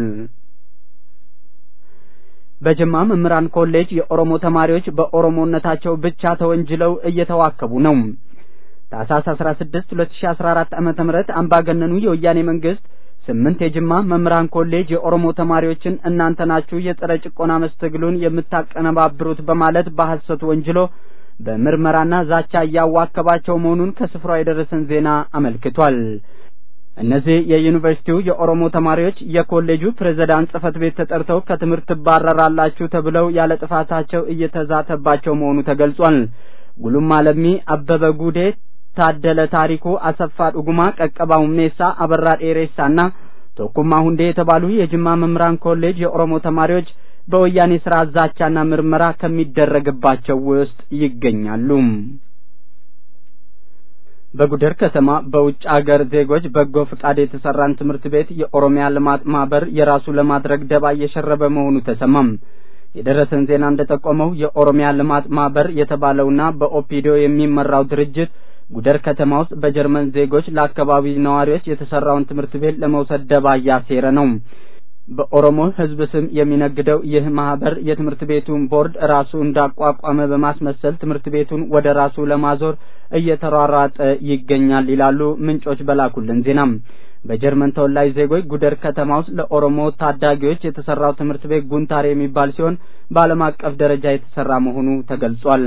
በጅማ መምህራን ኮሌጅ የኦሮሞ ተማሪዎች በኦሮሞነታቸው ብቻ ተወንጅለው እየተዋከቡ ነው። ታህሳስ 16 2014 ዓመተ ምህረት አምባገነኑ የወያኔ መንግስት 8 የጅማ መምህራን ኮሌጅ የኦሮሞ ተማሪዎችን እናንተ ናችሁ የጸረ ጭቆና መብት ትግሉን የምታቀነባብሩት በማለት በሐሰት ወንጅሎ በምርመራና ዛቻ እያዋከባቸው መሆኑን ከስፍራው የደረሰን ዜና አመልክቷል። እነዚህ የዩኒቨርሲቲው የኦሮሞ ተማሪዎች የኮሌጁ ፕሬዝዳንት ጽፈት ቤት ተጠርተው ከትምህርት ባረራላችሁ ተብለው ያለ ጥፋታቸው እየተዛተባቸው መሆኑ ተገልጿል። ጉሉማ ለሚ፣ አበበ ጉዴ፣ ታደለ ታሪኩ፣ አሰፋ ዱጉማ፣ ቀቀባው ሜሳ፣ አበራ ዴሬሳና ቶኩማ ሁንዴ የተባሉ የጅማ መምህራን ኮሌጅ የኦሮሞ ተማሪዎች በወያኔ ስራ ዛቻና ምርመራ ከሚደረግባቸው ውስጥ ይገኛሉ። በጉደር ከተማ በውጭ አገር ዜጎች በጎ ፍቃድ የተሰራን ትምህርት ቤት የኦሮሚያ ልማት ማህበር የራሱ ለማድረግ ደባ እየሸረበ መሆኑ ተሰማም። የደረሰን ዜና እንደጠቆመው የኦሮሚያ ልማት ማህበር የተባለውና በኦፒዲዮ የሚመራው ድርጅት ጉደር ከተማ ውስጥ በጀርመን ዜጎች ለአካባቢ ነዋሪዎች የተሰራውን ትምህርት ቤት ለመውሰድ ደባ እያሴረ ነው። በኦሮሞ ህዝብ ስም የሚነግደው ይህ ማህበር የትምህርት ቤቱን ቦርድ ራሱ እንዳቋቋመ በማስመሰል ትምህርት ቤቱን ወደ ራሱ ለማዞር እየተሯሯጠ ይገኛል ይላሉ ምንጮች በላኩልን ዜና። በጀርመን ተወላጅ ዜጎች ጉደር ከተማ ውስጥ ለኦሮሞ ታዳጊዎች የተሰራው ትምህርት ቤት ጉንታር የሚባል ሲሆን በዓለም አቀፍ ደረጃ የተሰራ መሆኑ ተገልጿል።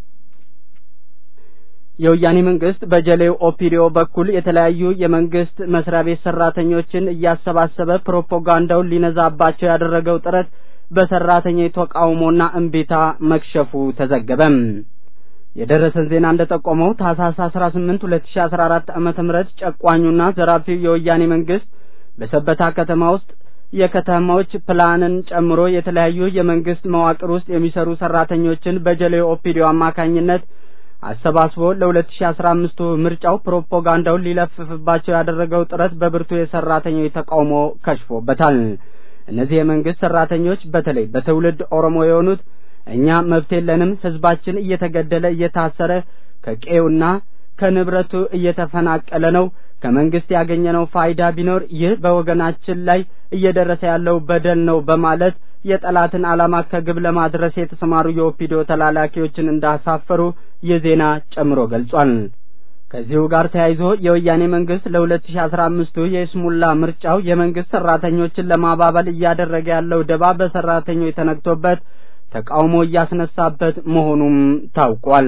የወያኔ መንግስት በጀሌው ኦፒዲዮ በኩል የተለያዩ የመንግስት መስሪያ ቤት ሰራተኞችን እያሰባሰበ ፕሮፓጋንዳውን ሊነዛባቸው ያደረገው ጥረት በሰራተኞች ተቃውሞና እንቢታ መክሸፉ ተዘገበ። የደረሰን ዜና እንደጠቆመው ታህሳስ 18 2014 ዓመተ ምህረት ጨቋኙና ዘራፊው የወያኔ መንግስት በሰበታ ከተማ ውስጥ የከተማዎች ፕላንን ጨምሮ የተለያዩ የመንግስት መዋቅር ውስጥ የሚሰሩ ሰራተኞችን በጀሌው ኦፒዲዮ አማካኝነት አሰባስቦ ለ2015 ምርጫው ፕሮፓጋንዳውን ሊለፍፍባቸው ያደረገው ጥረት በብርቱ የሰራተኞች ተቃውሞ ከሽፎበታል። እነዚህ የመንግስት ሰራተኞች በተለይ በትውልድ ኦሮሞ የሆኑት እኛ መብት የለንም፣ ህዝባችን እየተገደለ እየታሰረ ከቄውና ከንብረቱ እየተፈናቀለ ነው፣ ከመንግስት ያገኘነው ፋይዳ ቢኖር ይህ በወገናችን ላይ እየደረሰ ያለው በደል ነው በማለት የጠላትን ዓላማ ከግብ ለማድረስ የተሰማሩ የኦፒዲዮ ተላላኪዎችን እንዳሳፈሩ የዜና ጨምሮ ገልጿል። ከዚሁ ጋር ተያይዞ የወያኔ መንግስት ለ2015 የስሙላ ምርጫው የመንግስት ሰራተኞችን ለማባበል እያደረገ ያለው ደባ በሰራተኞች ተነክቶበት ተቃውሞ እያስነሳበት መሆኑም ታውቋል።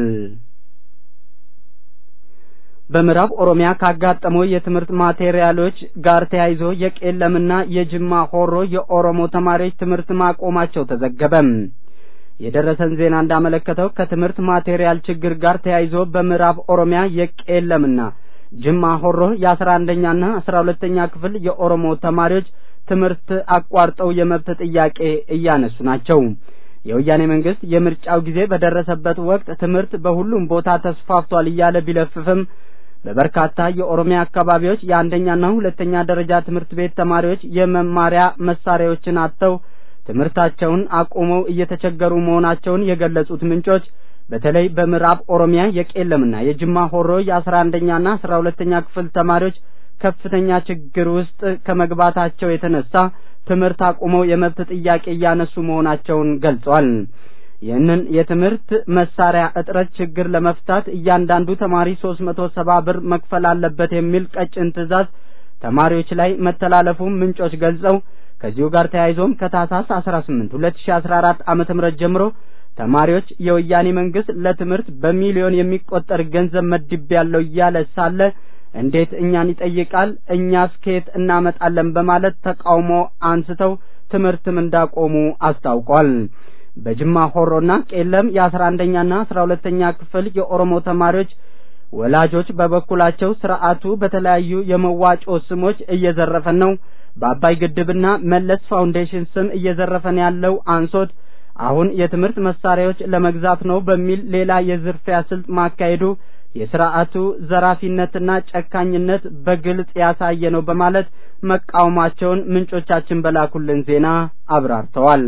በምዕራብ ኦሮሚያ ካጋጠመው የትምህርት ማቴሪያሎች ጋር ተያይዞ የቄለምና የጅማ ሆሮ የኦሮሞ ተማሪዎች ትምህርት ማቆማቸው ተዘገበ። የደረሰን ዜና እንዳመለከተው ከትምህርት ማቴሪያል ችግር ጋር ተያይዞ በምዕራብ ኦሮሚያ የቄለምና ጅማ ሆሮ የ11ኛና 12ኛ ክፍል የኦሮሞ ተማሪዎች ትምህርት አቋርጠው የመብት ጥያቄ እያነሱ ናቸው። የወያኔ መንግስት የምርጫው ጊዜ በደረሰበት ወቅት ትምህርት በሁሉም ቦታ ተስፋፍቷል እያለ ቢለፍፍም በበርካታ የኦሮሚያ አካባቢዎች የአንደኛና ሁለተኛ ደረጃ ትምህርት ቤት ተማሪዎች የመማሪያ መሳሪያዎችን አጥተው ትምህርታቸውን አቆመው እየተቸገሩ መሆናቸውን የገለጹት ምንጮች በተለይ በምዕራብ ኦሮሚያ የቄለምና የጅማ ሆሮ የ11ኛና 12ኛ ክፍል ተማሪዎች ከፍተኛ ችግር ውስጥ ከመግባታቸው የተነሳ ትምህርት አቆመው የመብት ጥያቄ እያነሱ መሆናቸውን ገልጸዋል። ይህንን የትምህርት መሳሪያ እጥረት ችግር ለመፍታት እያንዳንዱ ተማሪ 370 ብር መክፈል አለበት የሚል ቀጭን ትዕዛዝ ተማሪዎች ላይ መተላለፉን ምንጮች ገልጸው ከዚሁ ጋር ተያይዞም ከታህሳስ 18 2014 ዓመተ ምህረት ጀምሮ ተማሪዎች የወያኔ መንግስት ለትምህርት በሚሊዮን የሚቆጠር ገንዘብ መድቤያለሁ እያለ ሳለ እንዴት እኛን ይጠይቃል? እኛስ ከየት እናመጣለን? በማለት ተቃውሞ አንስተው ትምህርትም እንዳቆሙ አስታውቋል። በጅማ ሆሮና ቄለም የ11ኛና 12ኛ ክፍል የኦሮሞ ተማሪዎች ወላጆች በበኩላቸው ስርዓቱ በተለያዩ የመዋጮ ስሞች እየዘረፈን ነው፣ በአባይ ግድብና መለስ ፋውንዴሽን ስም እየዘረፈን ያለው አንሶት አሁን የትምህርት መሳሪያዎች ለመግዛት ነው በሚል ሌላ የዝርፊያ ስልት ማካሄዱ የስርዓቱ ዘራፊነትና ጨካኝነት በግልጽ ያሳየ ነው በማለት መቃወማቸውን ምንጮቻችን በላኩልን ዜና አብራርተዋል።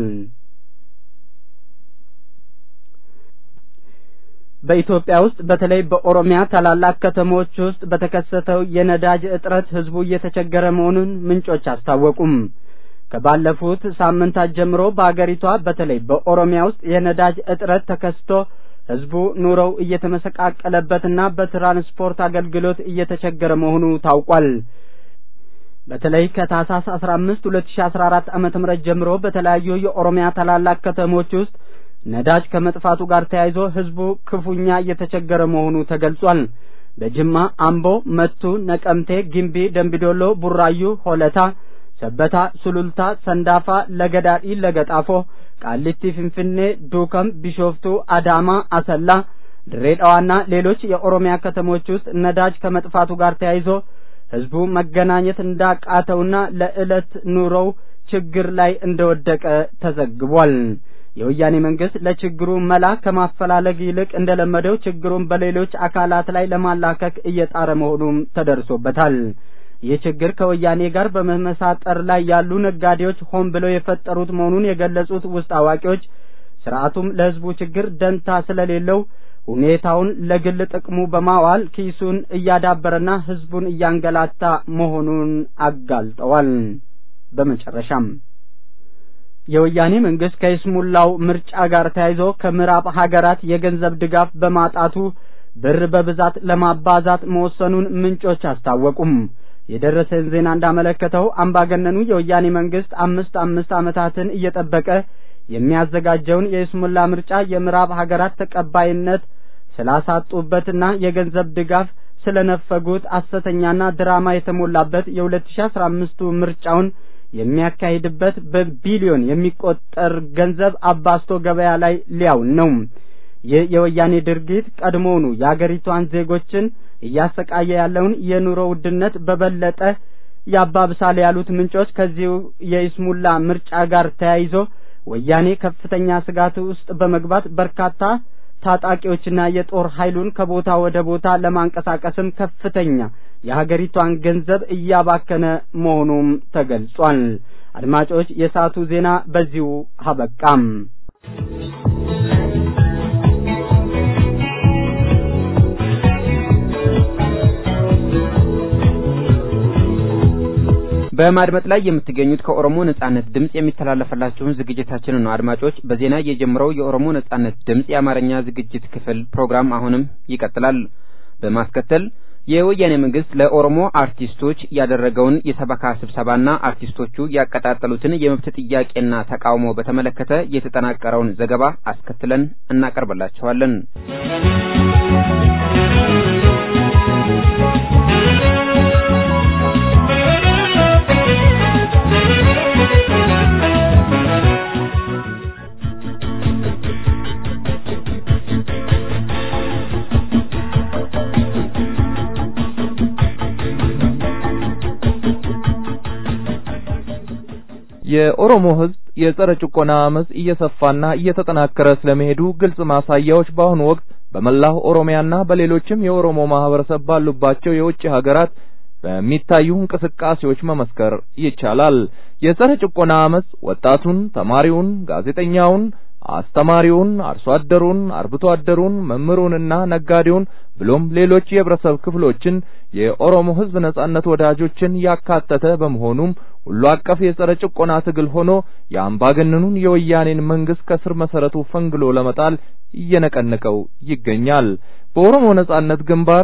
በኢትዮጵያ ውስጥ በተለይ በኦሮሚያ ታላላቅ ከተሞች ውስጥ በተከሰተው የነዳጅ እጥረት ህዝቡ እየተቸገረ መሆኑን ምንጮች አስታወቁም። ከባለፉት ሳምንታት ጀምሮ በአገሪቷ በተለይ በኦሮሚያ ውስጥ የነዳጅ እጥረት ተከስቶ ህዝቡ ኑሮው እየተመሰቃቀለበትና በትራንስፖርት አገልግሎት እየተቸገረ መሆኑ ታውቋል። በተለይ ከታህሳስ 15 2014 ዓመተ ምህረት ጀምሮ በተለያዩ የኦሮሚያ ታላላቅ ከተሞች ውስጥ ነዳጅ ከመጥፋቱ ጋር ተያይዞ ህዝቡ ክፉኛ እየተቸገረ መሆኑ ተገልጿል። በጅማ፣ አምቦ፣ መቱ፣ ነቀምቴ፣ ጊምቢ፣ ደምቢዶሎ፣ ቡራዩ፣ ሆለታ፣ ሰበታ፣ ሱሉልታ፣ ሰንዳፋ፣ ለገዳዲ፣ ለገጣፎ፣ ቃሊቲ፣ ፍንፍኔ፣ ዱከም፣ ቢሾፍቱ፣ አዳማ፣ አሰላ፣ ድሬዳዋና ሌሎች የኦሮሚያ ከተሞች ውስጥ ነዳጅ ከመጥፋቱ ጋር ተያይዞ ህዝቡ መገናኘት እንዳቃተውና ለዕለት ኑሮው ችግር ላይ እንደወደቀ ተዘግቧል። የወያኔ መንግስት ለችግሩ መላ ከማፈላለግ ይልቅ እንደለመደው ችግሩን በሌሎች አካላት ላይ ለማላከክ እየጣረ መሆኑም ተደርሶበታል። ይህ ችግር ከወያኔ ጋር በመመሳጠር ላይ ያሉ ነጋዴዎች ሆን ብለው የፈጠሩት መሆኑን የገለጹት ውስጥ አዋቂዎች ስርዓቱም ለህዝቡ ችግር ደንታ ስለሌለው ሁኔታውን ለግል ጥቅሙ በማዋል ኪሱን እያዳበረና ህዝቡን እያንገላታ መሆኑን አጋልጠዋል። በመጨረሻም የወያኔ መንግስት ከይስሙላው ምርጫ ጋር ተያይዞ ከምዕራብ ሀገራት የገንዘብ ድጋፍ በማጣቱ ብር በብዛት ለማባዛት መወሰኑን ምንጮች አስታወቁም። የደረሰን ዜና እንዳመለከተው አምባገነኑ የወያኔ መንግስት አምስት ዓመታትን እየጠበቀ የሚያዘጋጀውን የይስሙላ ምርጫ የምዕራብ ሀገራት ተቀባይነት ስላሳጡበትና የገንዘብ ድጋፍ ስለነፈጉት ሐሰተኛና ድራማ የተሞላበት የ2015 ምርጫውን የሚያካሂድበት በቢሊዮን የሚቆጠር ገንዘብ አባስቶ ገበያ ላይ ሊያውል ነው። የወያኔ ድርጊት ቀድሞውኑ የአገሪቷን ዜጎችን እያሰቃየ ያለውን የኑሮ ውድነት በበለጠ ያባብሳል ያሉት ምንጮች ከዚህ የይስሙላ ምርጫ ጋር ተያይዞ ወያኔ ከፍተኛ ስጋት ውስጥ በመግባት በርካታ ታጣቂዎችና የጦር ኃይሉን ከቦታ ወደ ቦታ ለማንቀሳቀስም ከፍተኛ የሀገሪቷን ገንዘብ እያባከነ መሆኑም ተገልጿል። አድማጮች፣ የሰዓቱ ዜና በዚሁ አበቃም። በማድመጥ ላይ የምትገኙት ከኦሮሞ ነጻነት ድምጽ የሚተላለፈላችሁን ዝግጅታችንን ነው። አድማጮች፣ በዜና የጀመረው የኦሮሞ ነጻነት ድምጽ የአማርኛ ዝግጅት ክፍል ፕሮግራም አሁንም ይቀጥላል። በማስከተል የወያኔ መንግስት ለኦሮሞ አርቲስቶች ያደረገውን የሰበካ ስብሰባና አርቲስቶቹ ያቀጣጠሉትን የመብት ጥያቄና ተቃውሞ በተመለከተ የተጠናቀረውን ዘገባ አስከትለን እናቀርብላችኋለን። የኦሮሞ ህዝብ የጸረ ጭቆና አመጽ እየሰፋና እየተጠናከረ ስለመሄዱ ግልጽ ማሳያዎች በአሁኑ ወቅት በመላው ኦሮሚያና በሌሎችም የኦሮሞ ማህበረሰብ ባሉባቸው የውጭ ሀገራት በሚታዩ እንቅስቃሴዎች መመስከር ይቻላል። የጸረ ጭቆና አመጽ ወጣቱን፣ ተማሪውን፣ ጋዜጠኛውን፣ አስተማሪውን፣ አርሶ አደሩን፣ አርብቶ አደሩን፣ መምህሩንና ነጋዴውን ብሎም ሌሎች የህብረተሰብ ክፍሎችን የኦሮሞ ህዝብ ነጻነት ወዳጆችን ያካተተ በመሆኑም ሁሉ አቀፍ የጸረ ጭቆና ትግል ሆኖ የአምባገነኑን የወያኔን መንግስት ከስር መሰረቱ ፈንግሎ ለመጣል እየነቀነቀው ይገኛል። በኦሮሞ ነጻነት ግንባር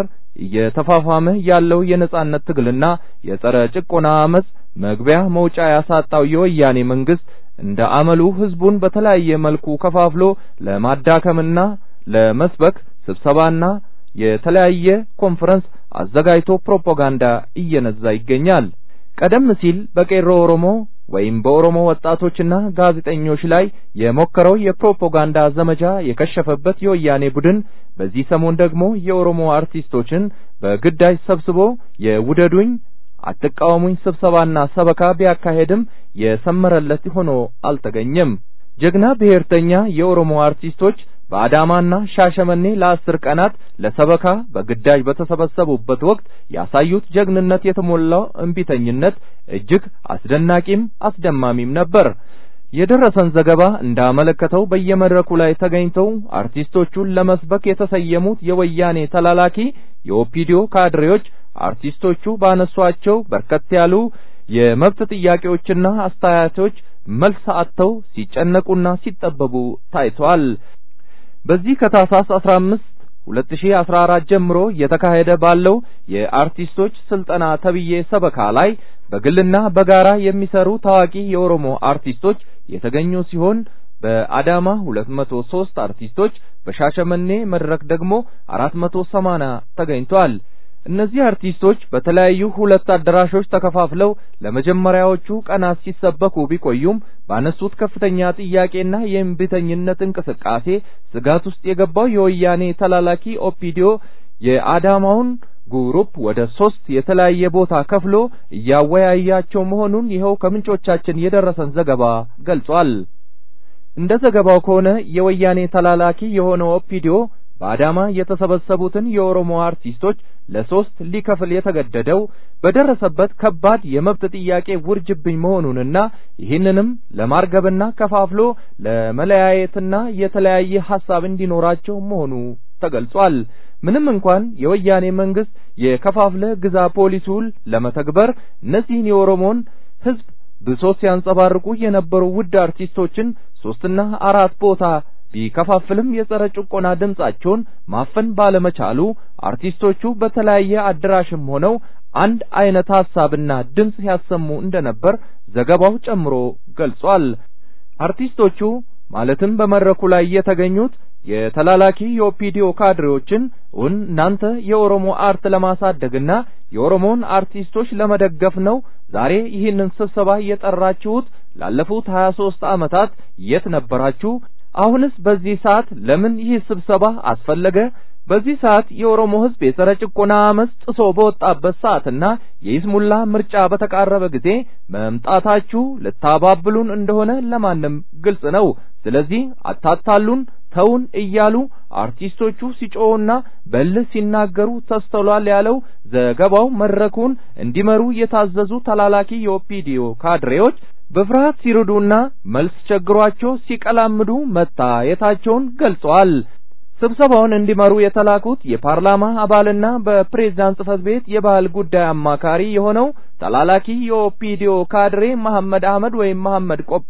እየተፋፋመ ያለው የነጻነት ትግልና የጸረ ጭቆና አመጽ መግቢያ መውጫ ያሳጣው የወያኔ መንግስት እንደ አመሉ ህዝቡን በተለያየ መልኩ ከፋፍሎ ለማዳከምና ለመስበክ ስብሰባና የተለያየ ኮንፈረንስ አዘጋጅቶ ፕሮፓጋንዳ እየነዛ ይገኛል። ቀደም ሲል በቄሮ ኦሮሞ ወይም በኦሮሞ ወጣቶችና ጋዜጠኞች ላይ የሞከረው የፕሮፓጋንዳ ዘመቻ የከሸፈበት የወያኔ ቡድን በዚህ ሰሞን ደግሞ የኦሮሞ አርቲስቶችን በግዳጅ ሰብስቦ የውደዱኝ አትቃወሙኝ ስብሰባና ሰበካ ቢያካሄድም የሰመረለት ሆኖ አልተገኘም። ጀግና ብሔርተኛ የኦሮሞ አርቲስቶች በአዳማና ሻሸመኔ ለ10 ቀናት ለሰበካ በግዳጅ በተሰበሰቡበት ወቅት ያሳዩት ጀግንነት የተሞላው እንቢተኝነት እጅግ አስደናቂም አስደማሚም ነበር። የደረሰን ዘገባ እንዳመለከተው በየመድረኩ ላይ ተገኝተው አርቲስቶቹን ለመስበክ የተሰየሙት የወያኔ ተላላኪ የኦፒዲዮ ካድሬዎች አርቲስቶቹ ባነሷቸው በርከት ያሉ የመብት ጥያቄዎችና አስተያየቶች መልስ አጥተው ሲጨነቁና ሲጠበቡ ታይቷል። በዚህ ከታህሳስ 15 2014 ጀምሮ የተካሄደ ባለው የአርቲስቶች ስልጠና ተብዬ ሰበካ ላይ በግልና በጋራ የሚሰሩ ታዋቂ የኦሮሞ አርቲስቶች የተገኙ ሲሆን በአዳማ 203 አርቲስቶች በሻሸመኔ መድረክ ደግሞ 480 ተገኝተዋል። እነዚህ አርቲስቶች በተለያዩ ሁለት አዳራሾች ተከፋፍለው ለመጀመሪያዎቹ ቀናት ሲሰበኩ ቢቆዩም ባነሱት ከፍተኛ ጥያቄና የእምቢተኝነት እንቅስቃሴ ስጋት ውስጥ የገባው የወያኔ ተላላኪ ኦፒዲዮ የአዳማውን ግሩፕ ወደ 3 የተለያየ ቦታ ከፍሎ እያወያያቸው መሆኑን ይኸው ከምንጮቻችን የደረሰን ዘገባ ገልጿል። እንደ ዘገባው ከሆነ የወያኔ ተላላኪ የሆነው ኦፒዲዮ በአዳማ የተሰበሰቡትን የኦሮሞ አርቲስቶች ለሶስት ሊከፍል የተገደደው በደረሰበት ከባድ የመብት ጥያቄ ውርጅብኝ መሆኑንና ይህንንም ለማርገብና ከፋፍሎ ለመለያየትና የተለያየ ሐሳብ እንዲኖራቸው መሆኑ ተገልጿል። ምንም እንኳን የወያኔ መንግስት የከፋፍለ ግዛ ፖሊሲውን ለመተግበር እነዚህን የኦሮሞን ህዝብ ብሶት ሲያንጸባርቁ የነበሩ ውድ አርቲስቶችን 3ና 4 ቦታ ቢከፋፍልም የጸረ ጭቆና ድምጻቸውን ማፈን ባለመቻሉ አርቲስቶቹ በተለያየ አድራሽም ሆነው አንድ አይነት ሐሳብና ድምጽ ያሰሙ እንደነበር ዘገባው ጨምሮ ገልጿል። አርቲስቶቹ ማለትም በመድረኩ ላይ የተገኙት የተላላኪ የኦፒዲዮ ካድሬዎችን እናንተ የኦሮሞ አርት ለማሳደግና የኦሮሞን አርቲስቶች ለመደገፍ ነው ዛሬ ይህንን ስብሰባ የጠራችሁት? ላለፉት 23 ዓመታት የት ነበራችሁ? አሁንስ በዚህ ሰዓት ለምን ይህ ስብሰባ አስፈለገ? በዚህ ሰዓት የኦሮሞ ህዝብ የጸረ ጭቆና አመጽ ጥሶ በወጣበት ሰዓትና የይስሙላ ምርጫ በተቃረበ ጊዜ መምጣታችሁ ልታባብሉን እንደሆነ ለማንም ግልጽ ነው። ስለዚህ አታታሉን፣ ተውን እያሉ አርቲስቶቹ ሲጮውና በልህ ሲናገሩ ተስተውሏል ያለው ዘገባው መድረኩን እንዲመሩ የታዘዙ ተላላኪ የኦፒዲዮ ካድሬዎች በፍርሃት ሲርዱና መልስ ቸግሯቸው ሲቀላምዱ መታየታቸውን ገልጸዋል። ስብሰባውን እንዲመሩ የተላኩት የፓርላማ አባልና በፕሬዝዳንት ጽሕፈት ቤት የባህል ጉዳይ አማካሪ የሆነው ተላላኪ የኦፒዲዮ ካድሬ መሐመድ አህመድ ወይም መሐመድ ቆጴ፣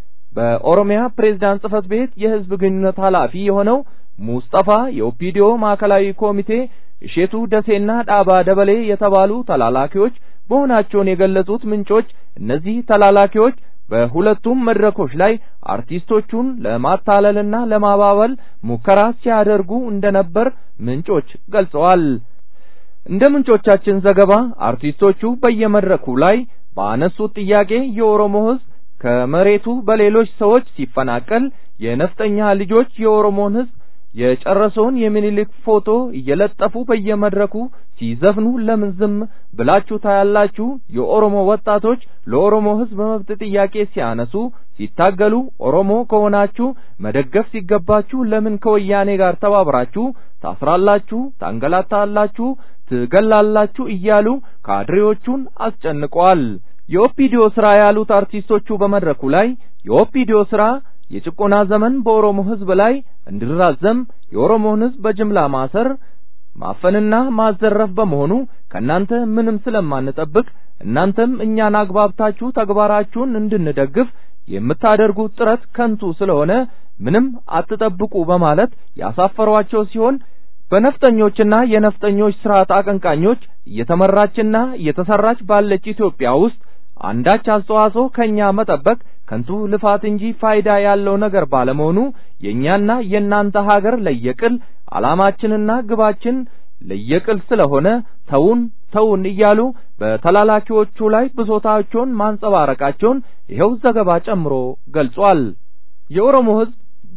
በኦሮሚያ ፕሬዝዳንት ጽሕፈት ቤት የህዝብ ግንኙነት ኃላፊ የሆነው ሙስጠፋ፣ የኦፒዲዮ ማዕከላዊ ኮሚቴ እሼቱ ደሴና ዳባ ደበሌ የተባሉ ተላላኪዎች መሆናቸውን የገለጹት ምንጮች እነዚህ ተላላኪዎች በሁለቱም መድረኮች ላይ አርቲስቶቹን ለማታለልና ለማባበል ሙከራ ሲያደርጉ እንደነበር ምንጮች ገልጸዋል። እንደ ምንጮቻችን ዘገባ አርቲስቶቹ በየመድረኩ ላይ ባነሱት ጥያቄ የኦሮሞ ህዝብ ከመሬቱ በሌሎች ሰዎች ሲፈናቀል የነፍጠኛ ልጆች የኦሮሞን ህዝብ የጨረሰውን የሚኒሊክ ፎቶ እየለጠፉ በየመድረኩ ሲዘፍኑ ለምን ዝም ብላችሁ ታያላችሁ? የኦሮሞ ወጣቶች ለኦሮሞ ህዝብ መብት ጥያቄ ሲያነሱ ሲታገሉ ኦሮሞ ከሆናችሁ መደገፍ ሲገባችሁ ለምን ከወያኔ ጋር ተባብራችሁ ታስራላችሁ፣ ታንገላታላችሁ፣ ትገላላችሁ እያሉ ካድሬዎቹን አስጨንቀዋል። የኦፒዲዮ ስራ ያሉት አርቲስቶቹ በመድረኩ ላይ የኦፒዲዮ ስራ የጭቆና ዘመን በኦሮሞ ህዝብ ላይ እንዲራዘም የኦሮሞን ህዝብ በጅምላ ማሰር ማፈንና ማዘረፍ በመሆኑ ከናንተ ምንም ስለማንጠብቅ እናንተም እኛን አግባብታችሁ ተግባራችሁን እንድንደግፍ የምታደርጉት ጥረት ከንቱ ስለሆነ ምንም አትጠብቁ በማለት ያሳፈሯቸው ሲሆን በነፍጠኞችና የነፍጠኞች ስርዓት አቀንቃኞች እየተመራችና እየተሰራች ባለች ኢትዮጵያ ውስጥ አንዳች አስተዋጽኦ ከኛ መጠበቅ ከንቱ ልፋት እንጂ ፋይዳ ያለው ነገር ባለመሆኑ የኛና የናንተ ሀገር ለየቅል ዓላማችንና ግባችን ለየቅል ስለሆነ ተውን እያሉ በተላላኪዎቹ ላይ ብሶታቸውን ማንጸባረቃቸውን ይኸው ዘገባ ጨምሮ ገልጿል። የኦሮሞ ህዝብ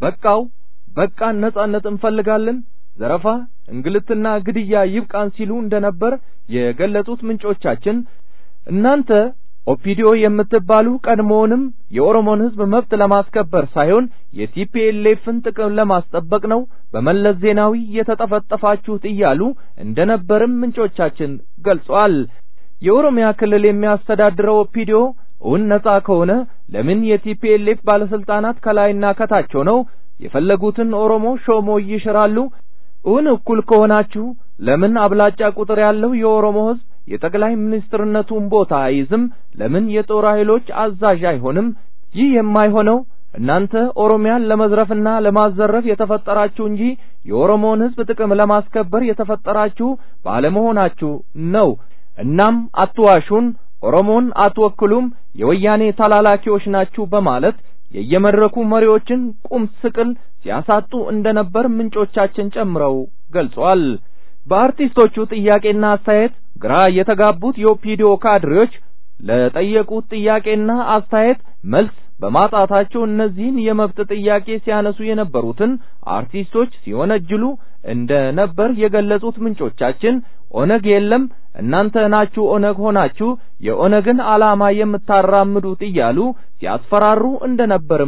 በቃን፣ ነጻነት እንፈልጋለን፣ ዘረፋ፣ እንግልትና ግድያ ይብቃን ሲሉ እንደነበር የገለጹት ምንጮቻችን እናንተ ኦፒዲዮ የምትባሉ ቀድሞውንም የኦሮሞን ህዝብ መብት ለማስከበር ሳይሆን የቲፒኤልኤፍን ጥቅም ለማስጠበቅ ነው በመለስ ዜናዊ የተጠፈጠፋችሁት እያሉ እንደነበርም ምንጮቻችን ገልጸዋል። የኦሮሚያ ክልል የሚያስተዳድረው ኦፒዲዮ ነጻ ከሆነ ለምን የቲፒኤልኤፍ ባለስልጣናት ከላይና ከታች ሆነው የፈለጉትን ኦሮሞ ሾሞ ይሽራሉ? እኩል ከሆናችሁ ለምን አብላጫ ቁጥር ያለው የኦሮሞ ህዝብ የጠቅላይ ሚኒስትርነቱን ቦታ አይዝም? ለምን የጦር ኃይሎች አዛዥ አይሆንም? ይህ የማይሆነው እናንተ ኦሮሚያን ለመዝረፍና ለማዘረፍ የተፈጠራችሁ እንጂ የኦሮሞን ህዝብ ጥቅም ለማስከበር የተፈጠራችሁ ባለመሆናችሁ ነው። እናም አትዋሹን፣ ኦሮሞን አትወክሉም፣ የወያኔ ተላላኪዎች ናችሁ በማለት የየመድረኩ መሪዎችን ቁም ስቅል ሲያሳጡ እንደነበር ምንጮቻችን ጨምረው ገልጸዋል። በአርቲስቶቹ ጥያቄና አስተያየት ግራ የተጋቡት የኦፒዲዮ ካድሬዎች ለጠየቁት ጥያቄና አስተያየት መልስ በማጣታቸው እነዚህን የመብት ጥያቄ ሲያነሱ የነበሩትን አርቲስቶች ሲወነጅሉ እንደነበር የገለጹት ምንጮቻችን ኦነግ የለም እናንተ ናችሁ ኦነግ ሆናችሁ የኦነግን ዓላማ የምታራምዱት እያሉ ሲያስፈራሩ እንደነበርም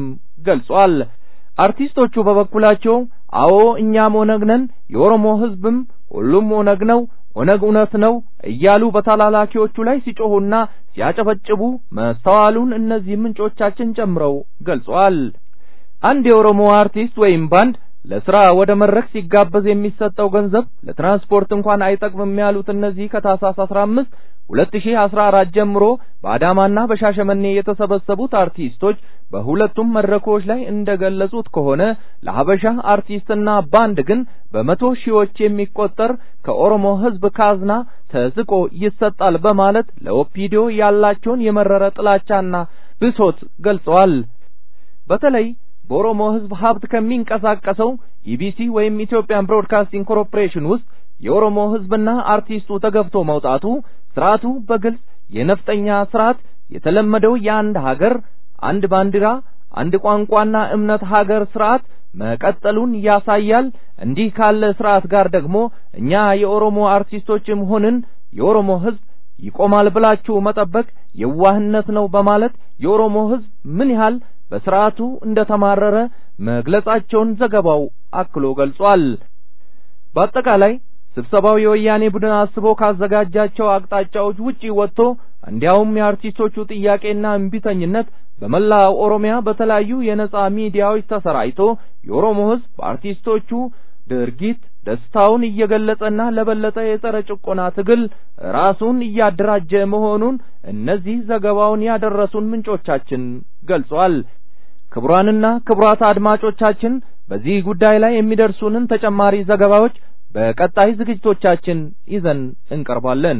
ገልጿል። አርቲስቶቹ በበኩላቸው አዎ እኛም ኦነግ ነን፣ የኦሮሞ ህዝብም ሁሉም ኦነግ ነው፣ ኦነግ እውነት ነው እያሉ በተላላኪዎቹ ላይ ሲጮሁና ሲያጨበጭቡ መስተዋሉን እነዚህ ምንጮቻችን ጨምረው ገልጿል። አንድ የኦሮሞ አርቲስት ወይም ባንድ ለስራ ወደ መድረክ ሲጋበዝ የሚሰጠው ገንዘብ ለትራንስፖርት እንኳን አይጠቅምም ያሉት እነዚህ ከታህሳስ 15 2014 ጀምሮ በአዳማና በሻሸመኔ የተሰበሰቡት አርቲስቶች በሁለቱም መድረኮች ላይ እንደገለጹት ከሆነ ለሀበሻ አርቲስትና ባንድ ግን በመቶ ሺዎች የሚቆጠር ከኦሮሞ ህዝብ ካዝና ተዝቆ ይሰጣል በማለት ለኦፒዲዮ ያላቸውን የመረረ ጥላቻና ብሶት ገልጸዋል። በተለይ በኦሮሞ ህዝብ ሀብት ከሚንቀሳቀሰው ኢቢሲ ወይም ኢትዮጵያን ብሮድካስቲንግ ኮርፖሬሽን ውስጥ የኦሮሞ ህዝብና አርቲስቱ ተገፍቶ መውጣቱ ስርዓቱ በግልጽ የነፍጠኛ ስርዓት የተለመደው የአንድ ሀገር አንድ ባንዲራ አንድ ቋንቋና እምነት ሀገር ስርዓት መቀጠሉን ያሳያል። እንዲህ ካለ ስርዓት ጋር ደግሞ እኛ የኦሮሞ አርቲስቶችም ሆንን የኦሮሞ ህዝብ ይቆማል ብላችሁ መጠበቅ የዋህነት ነው በማለት የኦሮሞ ህዝብ ምን ያህል በስርዓቱ እንደተማረረ መግለጻቸውን ዘገባው አክሎ ገልጿል። በአጠቃላይ ስብሰባው የወያኔ ቡድን አስቦ ካዘጋጃቸው አቅጣጫዎች ውጪ ወጥቶ እንዲያውም የአርቲስቶቹ ጥያቄና እምቢተኝነት በመላው ኦሮሚያ በተለያዩ የነጻ ሚዲያዎች ተሰራጭቶ የኦሮሞ ህዝብ በአርቲስቶቹ ድርጊት ደስታውን እየገለጸና ለበለጠ የጸረ ጭቆና ትግል ራሱን እያደራጀ መሆኑን እነዚህ ዘገባውን ያደረሱን ምንጮቻችን ገልጸዋል። ክቡራንና ክቡራት አድማጮቻችን በዚህ ጉዳይ ላይ የሚደርሱንን ተጨማሪ ዘገባዎች በቀጣይ ዝግጅቶቻችን ይዘን እንቀርባለን።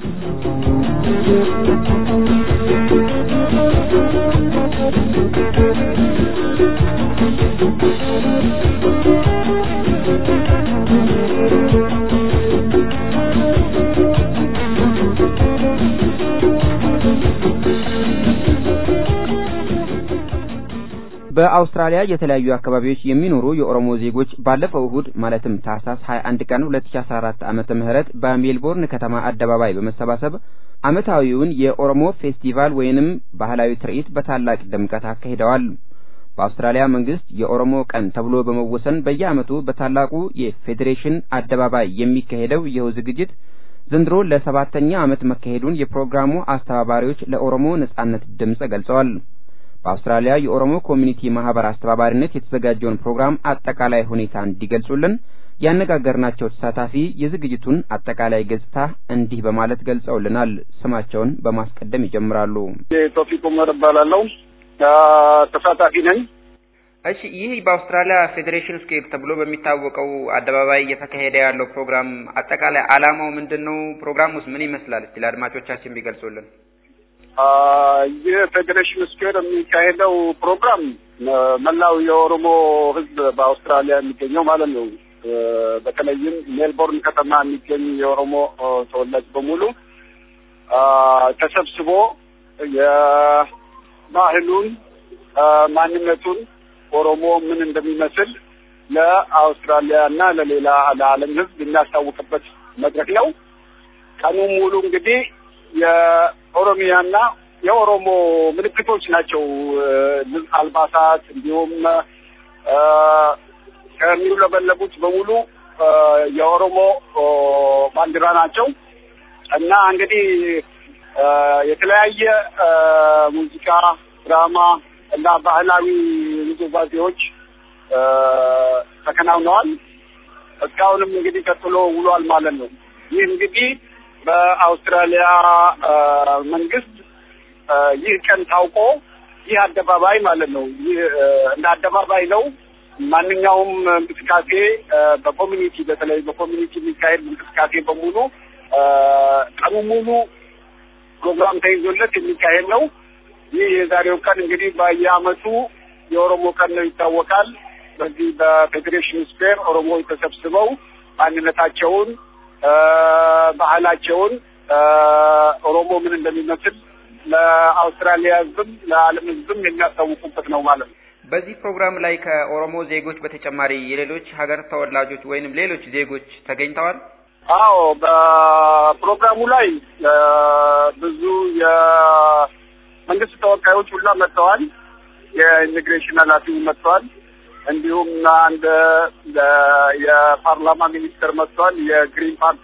በአውስትራሊያ የተለያዩ አካባቢዎች የሚኖሩ የኦሮሞ ዜጎች ባለፈው እሁድ ማለትም ታህሳስ 21 ቀን 2014 ዓመተ ምህረት በሜልቦርን ከተማ አደባባይ በመሰባሰብ ዓመታዊውን የኦሮሞ ፌስቲቫል ወይንም ባህላዊ ትርኢት በታላቅ ድምቀት አካሂደዋል። በአውስትራሊያ መንግስት የኦሮሞ ቀን ተብሎ በመወሰን በየዓመቱ በታላቁ የፌዴሬሽን አደባባይ የሚካሄደው ይኸው ዝግጅት ዘንድሮ ለ7ኛ ዓመት መካሄዱን የፕሮግራሙ አስተባባሪዎች ለኦሮሞ ነጻነት ድምጽ ገልጸዋል። በአውስትራሊያ የኦሮሞ ኮሚኒቲ ማህበር አስተባባሪነት የተዘጋጀውን ፕሮግራም አጠቃላይ ሁኔታ እንዲገልጹልን ያነጋገርናቸው ተሳታፊ የዝግጅቱን አጠቃላይ ገጽታ እንዲህ በማለት ገልጸውልናል። ስማቸውን በማስቀደም ይጀምራሉ። ቶፊቅ ኡመር እባላለሁ። ተሳታፊ ነኝ። እሺ፣ ይህ በአውስትራሊያ ፌዴሬሽን ስኩዌር ተብሎ በሚታወቀው አደባባይ እየተካሄደ ያለው ፕሮግራም አጠቃላይ ዓላማው ምንድነው? ፕሮግራሙስ ምን ይመስላል? እስቲ ለአድማጮቻችን ቢገልጹልን። የፌዴሬሽን ስኩዌር የሚካሄደው ፕሮግራም መላው የኦሮሞ ህዝብ በአውስትራሊያ የሚገኘው ማለት ነው። በተለይም ሜልቦርን ከተማ የሚገኝ የኦሮሞ ተወላጅ በሙሉ ተሰብስቦ የባህሉን ማንነቱን ኦሮሞ ምን እንደሚመስል ለአውስትራሊያና ለሌላ ለዓለም ህዝብ የሚያስታውቅበት መድረክ ነው። ቀኑ ሙሉ እንግዲህ የኦሮሚያና የኦሮሞ ምልክቶች ናቸው። አልባሳት እንዲሁም ከሚውለበለቡት በሙሉ የኦሮሞ ባንዲራ ናቸው እና እንግዲህ የተለያየ ሙዚቃ፣ ድራማ እና ባህላዊ ውዝዋዜዎች ተከናውነዋል። እስካሁንም እንግዲህ ቀጥሎ ውሏል ማለት ነው። ይህ እንግዲህ በአውስትራሊያ መንግስት ይህ ቀን ታውቆ ይህ አደባባይ ማለት ነው። ይህ እንደ አደባባይ ነው። ማንኛውም እንቅስቃሴ በኮሚኒቲ በተለይ በኮሚኒቲ የሚካሄድ እንቅስቃሴ በሙሉ ቀኑ ሙሉ ፕሮግራም ተይዞለት የሚካሄድ ነው። ይህ የዛሬው ቀን እንግዲህ በየዓመቱ የኦሮሞ ቀን ነው ይታወቃል። በዚህ በፌዴሬሽን ስኩዌር ኦሮሞዎች ተሰብስበው ማንነታቸውን ባህላቸውን ኦሮሞ ምን እንደሚመስል ለአውስትራሊያ ህዝብም ለዓለም ህዝብም የሚያስታውቁበት ነው ማለት ነው። በዚህ ፕሮግራም ላይ ከኦሮሞ ዜጎች በተጨማሪ የሌሎች ሀገር ተወላጆች ወይንም ሌሎች ዜጎች ተገኝተዋል? አዎ፣ በፕሮግራሙ ላይ ብዙ የመንግስት ተወካዮች ሁላ መጥተዋል። የኢሚግሬሽን ኃላፊው መጥቷል። እንዲሁም አንድ የፓርላማ ሚኒስተር መጥቷል። የግሪን ፓርቲ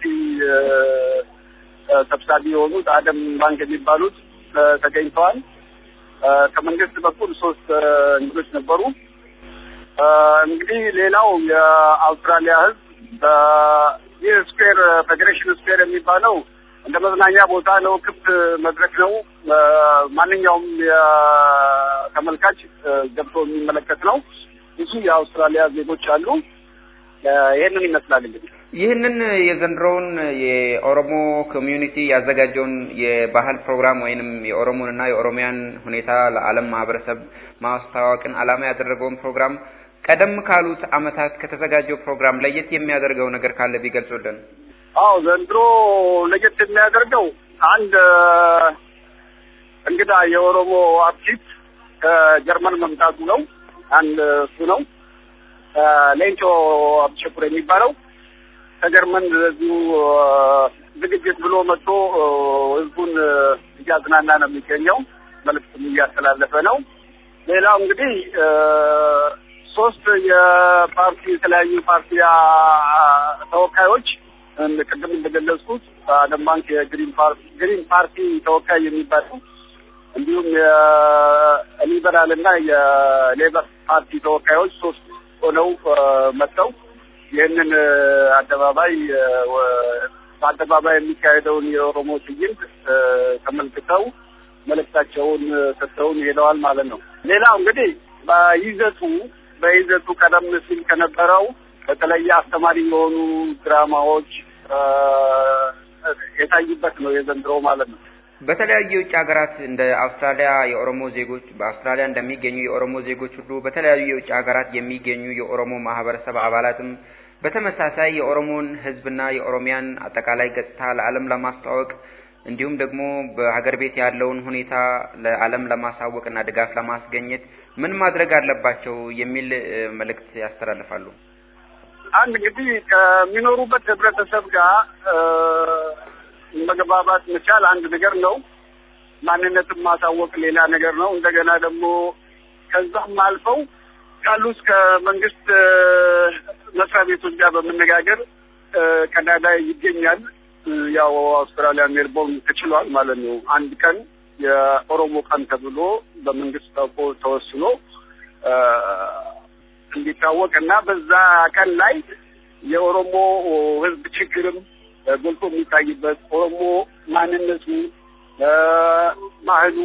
ሰብሳቢ የሆኑት አደም ባንክ የሚባሉት ተገኝተዋል። ከመንግስት በኩል 3 እንግዶች ነበሩ። እንግዲህ ሌላው የአውስትራሊያ ህዝብ ይህ ስኩዌር ፌዴሬሽን ስኩዌር የሚባለው እንደ መዝናኛ ቦታ ነው፣ ክፍት መድረክ ነው። ማንኛውም ተመልካች ገብቶ የሚመለከት ነው። ብዙ የአውስትራሊያ ዜጎች አሉ። ይሄንን ይመስላል። እንግዲህ ይህንን የዘንድሮውን የኦሮሞ ኮሚዩኒቲ ያዘጋጀውን የባህል ፕሮግራም ወይንም የኦሮሞንና የኦሮሚያን ሁኔታ ለዓለም ማህበረሰብ ማስተዋወቅን ዓላማ ያደረገውን ፕሮግራም ቀደም ካሉት አመታት ከተዘጋጀው ፕሮግራም ለየት የሚያደርገው ነገር ካለ ቢገልጹልን። አዎ ዘንድሮ ለየት የሚያደርገው አንድ እንግዳ የኦሮሞ አርቲስት ከጀርመን መምጣቱ ነው። አንድ እሱ ነው ሌንጮ አብቸኩር የሚባለው ከጀርመን ለዚሁ ዝግጅት ብሎ መጥቶ ህዝቡን እያዝናና ነው የሚገኘው። መልዕክቱን እያስተላለፈ ነው። ሌላው እንግዲህ 3 የፓርቲ የተለያዩ ፓርቲ ተወካዮች ቅድም እንደገለጽኩት አደም ባንክ የግሪን ፓርቲ ተወካይ የሚባለው እንዲሁም የሊበራል እና የሌበር ፓርቲ ተወካዮች 3 ሆነው መጥተው ይህንን በአደባባይ የሚካሄደውን የኦሮሞ ትዕይንት ተመልክተው መልእክታቸውን ሰጥተውን ሄደዋል ማለት ነው። ሌላው እንግዲህ በይዘቱ ቀደም ሲል ከነበረው በተለየ አስተማሪ የሆኑ ድራማዎች የታዩበት ነው የዘንድሮ ማለት ነው። በተለያዩ የውጭ ሀገራት እንደ አውስትራሊያ የኦሮሞ ዜጎች በአውስትራሊያ እንደሚገኙ የኦሮሞ ዜጎች ሁሉ በተለያዩ የውጭ ሀገራት የሚገኙ የኦሮሞ ማህበረሰብ አባላትም በተመሳሳይ የኦሮሞን ህዝብና የኦሮሚያን አጠቃላይ ገጽታ ለዓለም ለማስተዋወቅ እንዲሁም ደግሞ በሀገር ቤት ያለውን ሁኔታ ለዓለም ለማሳወቅና ድጋፍ ለማስገኘት ምን ማድረግ አለባቸው የሚል መልእክት ያስተላልፋሉ። አንድ እንግዲህ ከሚኖሩበት ህብረተሰብ ጋር መግባባት መቻል አንድ ነገር ነው። ማንነትን ማሳወቅ ሌላ ነገር ነው። እንደገና ደግሞ ከዛም አልፈው ካሉት ከመንግስት መስሪያ ቤቶች ጋር በመነጋገር ካናዳ ይገኛል። ያው አውስትራሊያ ሜልቦርን ተችሏል ማለት ነው። አንድ ቀን የኦሮሞ ቀን ተብሎ በመንግስት ተወስኖ እንዲታወቅና በዛ ቀን ላይ የኦሮሞ ህዝብ ችግርም ጎልቶ የሚታይበት ኦሮሞ ማንነቱ ባህሉ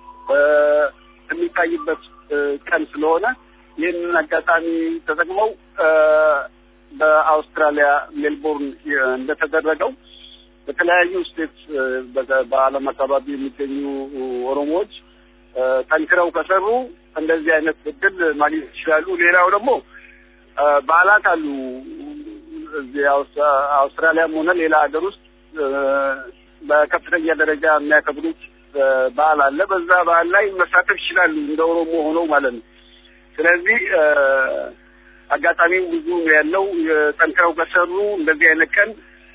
የሚታይበት ቀን ስለሆነ ይህንን አጋጣሚ ተጠቅመው በአውስትራሊያ ሜልቦርን እንደተደረገው በተለያዩ ስቴት በዓለም አካባቢ የሚገኙ ኦሮሞዎች ጠንክረው ከሰሩ እንደዚህ አይነት እድል ማግኘት ይችላሉ። ሌላው ደግሞ በዓላት አሉ እዚህ አውስትራሊያም ሆነ ሌላ ሀገር ውስጥ በከፍተኛ ደረጃ የሚያከብሩት በዓል አለ። በዛ በዓል ላይ መሳተፍ ይችላሉ እንደ ኦሮሞ ሆነው ማለት ነው። ስለዚህ አጋጣሚው ብዙ ያለው ጠንክረው ከሰሩ እንደዚህ አይነት ቀን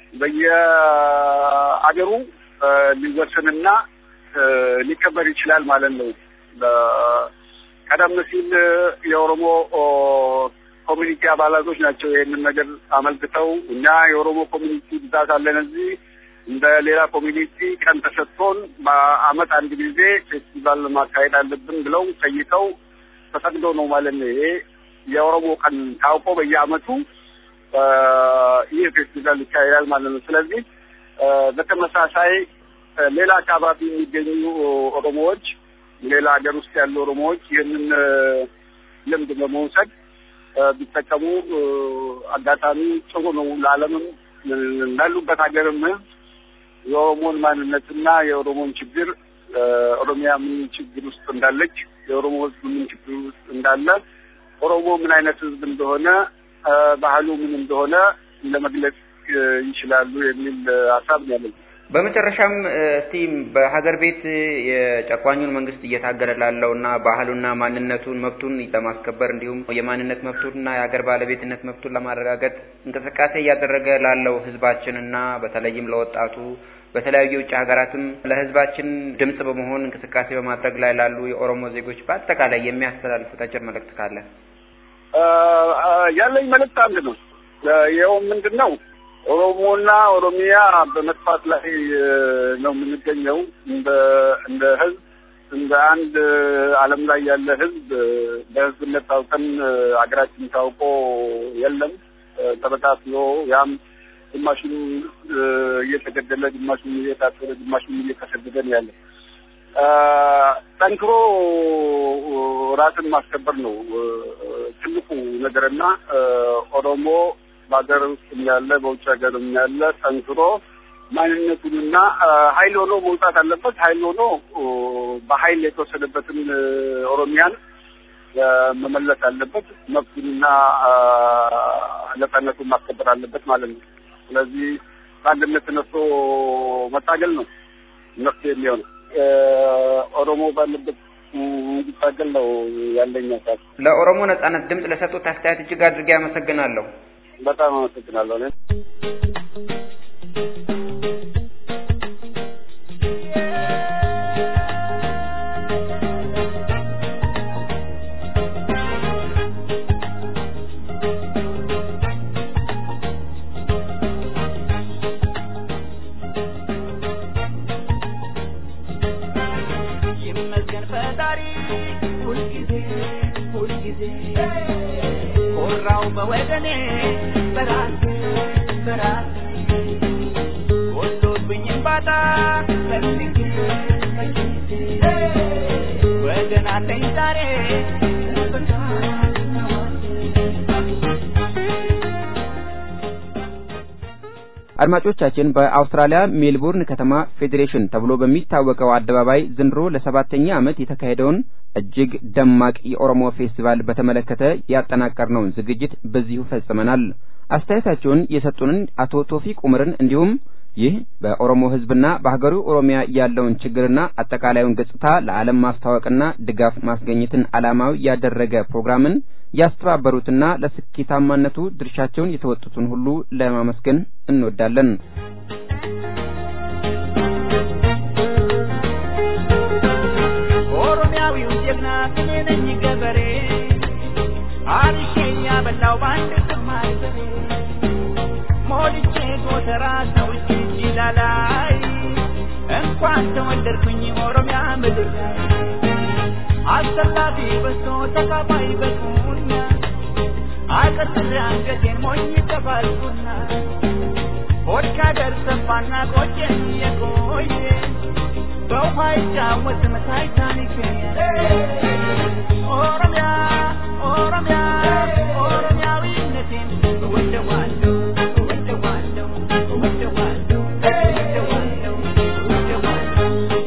በየአገሩ ሊወሰንና ሊከበር ይችላል ማለት ነው። ቀደም ሲል የኦሮሞ ኮሚኒቲ አባላቶች ናቸው ይሄንን ነገር አመልክተው እኛ የኦሮሞ ኮሚኒቲ ብዛት አለን እዚህ እንደ ሌላ ኮሚኒቲ ቀን ተሰጥቶን በአመት አንድ ጊዜ ፌስቲቫል ማካሄድ አለብን ብለው ጠይቀው ተፈቅዶ ነው ማለት ነው። ይሄ የኦሮሞ ቀን ታውቆ በየአመቱ ይህ ፌስቲቫል ይካሄዳል ማለት ነው። ስለዚህ በተመሳሳይ ሌላ አካባቢ የሚገኙ ኦሮሞዎች ሌላ ሀገር ውስጥ ያሉ ኦሮሞዎች ይህንን ልምድ በመውሰድ ቢጠቀሙ አጋጣሚ ጥሩ ነው። ለዓለምም እንዳሉበት ሀገርም የኦሮሞን ማንነትና የኦሮሞን ችግር ኦሮሚያ ምን ችግር ውስጥ እንዳለች የኦሮሞ ህዝብ ምን ችግር ውስጥ እንዳለ ኦሮሞ ምን አይነት ህዝብ እንደሆነ ባህሉ ምን እንደሆነ ለመግለጽ ይችላሉ የሚል ሀሳብ ነው ያለኝ። በመጨረሻም እስቲ በሀገር ቤት የጨቋኙን መንግስት እየታገለ ላለውና ባህሉና ማንነቱን መብቱን ለማስከበር እንዲሁም የማንነት መብቱንና የሀገር ባለቤትነት መብቱን ለማረጋገጥ እንቅስቃሴ እያደረገ ላለው ህዝባችንና በተለይም ለወጣቱ በተለያዩ የውጭ ሀገራትም ለህዝባችን ድምጽ በመሆን እንቅስቃሴ በማድረግ ላይ ላሉ የኦሮሞ ዜጎች በአጠቃላይ የሚያስተላልፉት አጭር መልእክት ካለ? ያለኝ መልእክት አንድ ነው። ይኸው ምንድነው ኦሮሞና ኦሮሚያ በመጥፋት ላይ ነው የምንገኘው። እንደ ህዝብ እንደ አንድ ዓለም ላይ ያለ ህዝብ በህዝብነት ታውቀን አገራችን ታውቆ የለም ተበታትኖ ያም ግማሹም እየተገደለ ግማሹም እየታሰረ ግማሹም እየተሰደደ ነው ያለ። ጠንክሮ ራስን ማስከበር ነው ትልቁ ነገርና ኦሮሞ በሀገር ውስጥ ያለ በውጭ ሀገርም ያለ ጠንክሮ ማንነቱንና ኃይል ሆኖ መውጣት አለበት። ኃይል ሆኖ በኃይል የተወሰደበትን ኦሮሚያን መመለስ አለበት። መብቱንና ነፃነቱን ማስከበር አለበት ማለት ነው። ስለዚህ በአንድነት ተነስቶ መታገል ነው መፍትሄ የሚሆነው። ኦሮሞ ባለበት እንዲታገል ነው ያለኝ ሀሳብ። ለኦሮሞ ነፃነት ድምጽ ለሰጡት አስተያየት እጅግ አድርጌ አመሰግናለሁ። በጣም አመሰግናለሁ። አድማጮቻችን በአውስትራሊያ ሜልቦርን ከተማ ፌዴሬሽን ተብሎ በሚታወቀው አደባባይ ዘንድሮ ለ7ኛ ዓመት የተካሄደውን እጅግ ደማቅ የኦሮሞ ፌስቲቫል በተመለከተ ያጠናቀርነውን ዝግጅት በዚሁ ፈጽመናል። አስተያየታቸውን የሰጡንን አቶ ቶፊቅ ኡመርን እንዲሁም ይህ በኦሮሞ ህዝብና በሀገሩ ኦሮሚያ ያለውን ችግርና አጠቃላዩን ገጽታ ለዓለም ማስተዋወቅና ድጋፍ ማስገኘትን ዓላማው ያደረገ ፕሮግራምን ያስተባበሩትና ለስኬታማነቱ ድርሻቸውን የተወጡትን ሁሉ ለማመስገን እንወዳለን። ኦሮሚያዊው ጀግና ነኝ ገበሬ አርሼኛ በላው ባንድ ተማይዘሬ ሞልቼ ጎተራ ሰውች ይላላይ እንኳን ተወለድኩኝ ኦሮሚያ ምድር ላይ አሰላፊ በሶ ተካፋይ በኩኛ አቀጥሬ አንገቴን ሞኝ ተባልኩና ሆድካ ደርሰፋና ቆጨኝ የቆየ በውሃ ይጫወት ታይታኒክ ኦሮሚያ ኦሮሚያ ኦሮሚያዊነቴን ወደዋለሁ ወደዋለሁ ወደዋለሁ ወደዋለሁ ወደዋለሁ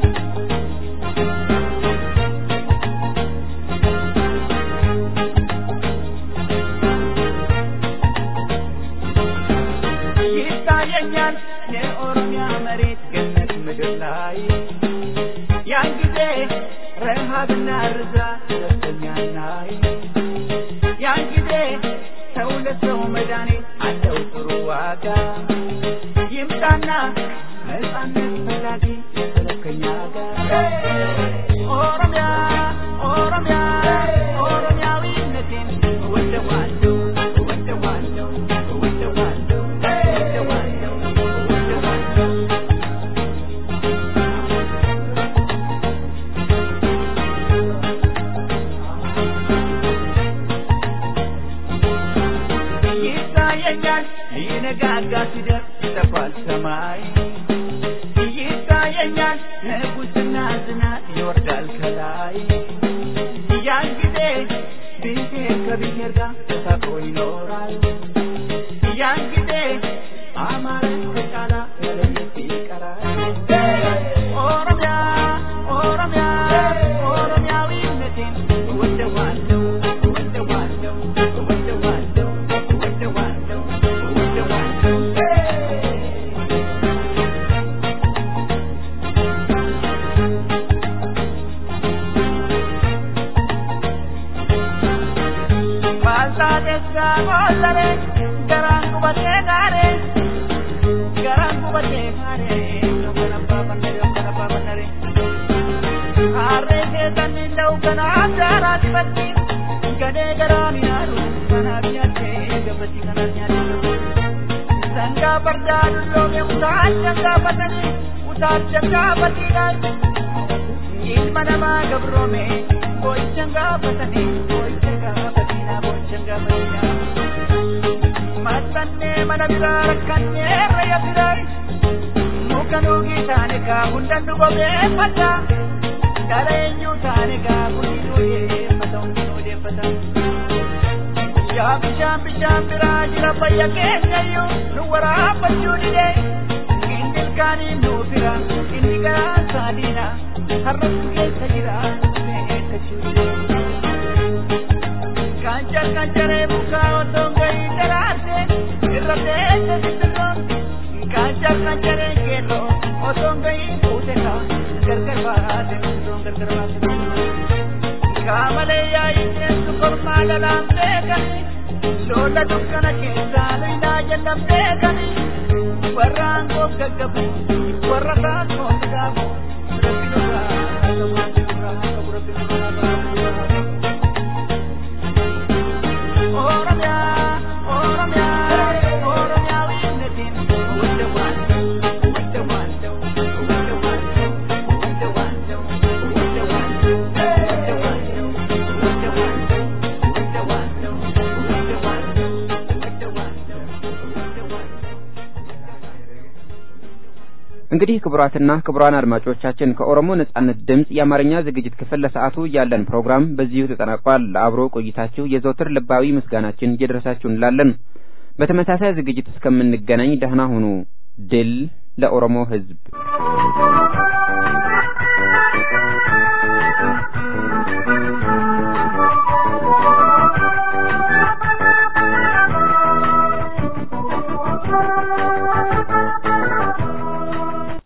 ይታየኛል የኦሮሚያ መሬት ገነት ምድር ላይ ያን ጊዜ ረሃብና ርዛት ደስተኛናይ ያን ጊዜ ሰው ለሰው መድኃኒት አለው ጥሩ ዋጋ ይምጣና ነፃነት ፈላጊ የተለከኛ ጋር ኦሮሚያ ኦሮሚያ ኦሮሚያዊነቴን ወደዋለሁ ወደዋለሁ ወደዋለሁ ወደዋለሁ ወደዋለሁ ይታየኛል ይነጋጋ ሲደርስ ይጠፋል ሰማይ ይታየኛል ንጉስና ዝናብ ይወርዳል ከላይ ያን ጊዜ ብሔር ከብሔር ጋር ተሳስሮ ይኖራል ያን ጊዜ አማራ ተጫላ መለየት ይቀራል ኦሮሚያ ኦሮሚያ ኦሮሚያዊነቴን ወደዋለሁ ወደዋለሁ ወደዋለሁ ወደዋለሁ ወደዋለሁ ባልታደሳ ቦለሬ ገራንጉ በቴ ጋሬ Abdara dibatti gade garani aru manabiyate gabati kananyate sanga bardadu loge utar changa patani utar changa patinai ilma nama gabro me boy changa patani boy changa patina boy changa patina matanne manabira kanne raya birai mukanu gitane ka hundandu gobe pata Darenyu tane ka kuninu ye patong de patang Jam birajira paya kenyayu nuwara pachudi de indil kani nubira indiga sadina harus ke sajira me kachudi kanchare buka otongai terate irate seditron kanchare kelo otongai puteka gargar baate Kamale ya ine sukurma dalam dekani Lola dukkana keessalu inaajanam dekani Warraangoo gaggabu warrataan hooggabu እንግዲህ ክቡራትና ክቡራን አድማጮቻችን ከኦሮሞ ነጻነት ድምጽ የአማርኛ ዝግጅት ክፍል ለሰዓቱ ያለን ፕሮግራም በዚሁ ተጠናቋል። አብሮ ቆይታችሁ የዘወትር ልባዊ ምስጋናችን ይድረሳችሁ እንላለን። በተመሳሳይ ዝግጅት እስከምንገናኝ ደህና ሁኑ። ድል ለኦሮሞ ሕዝብ።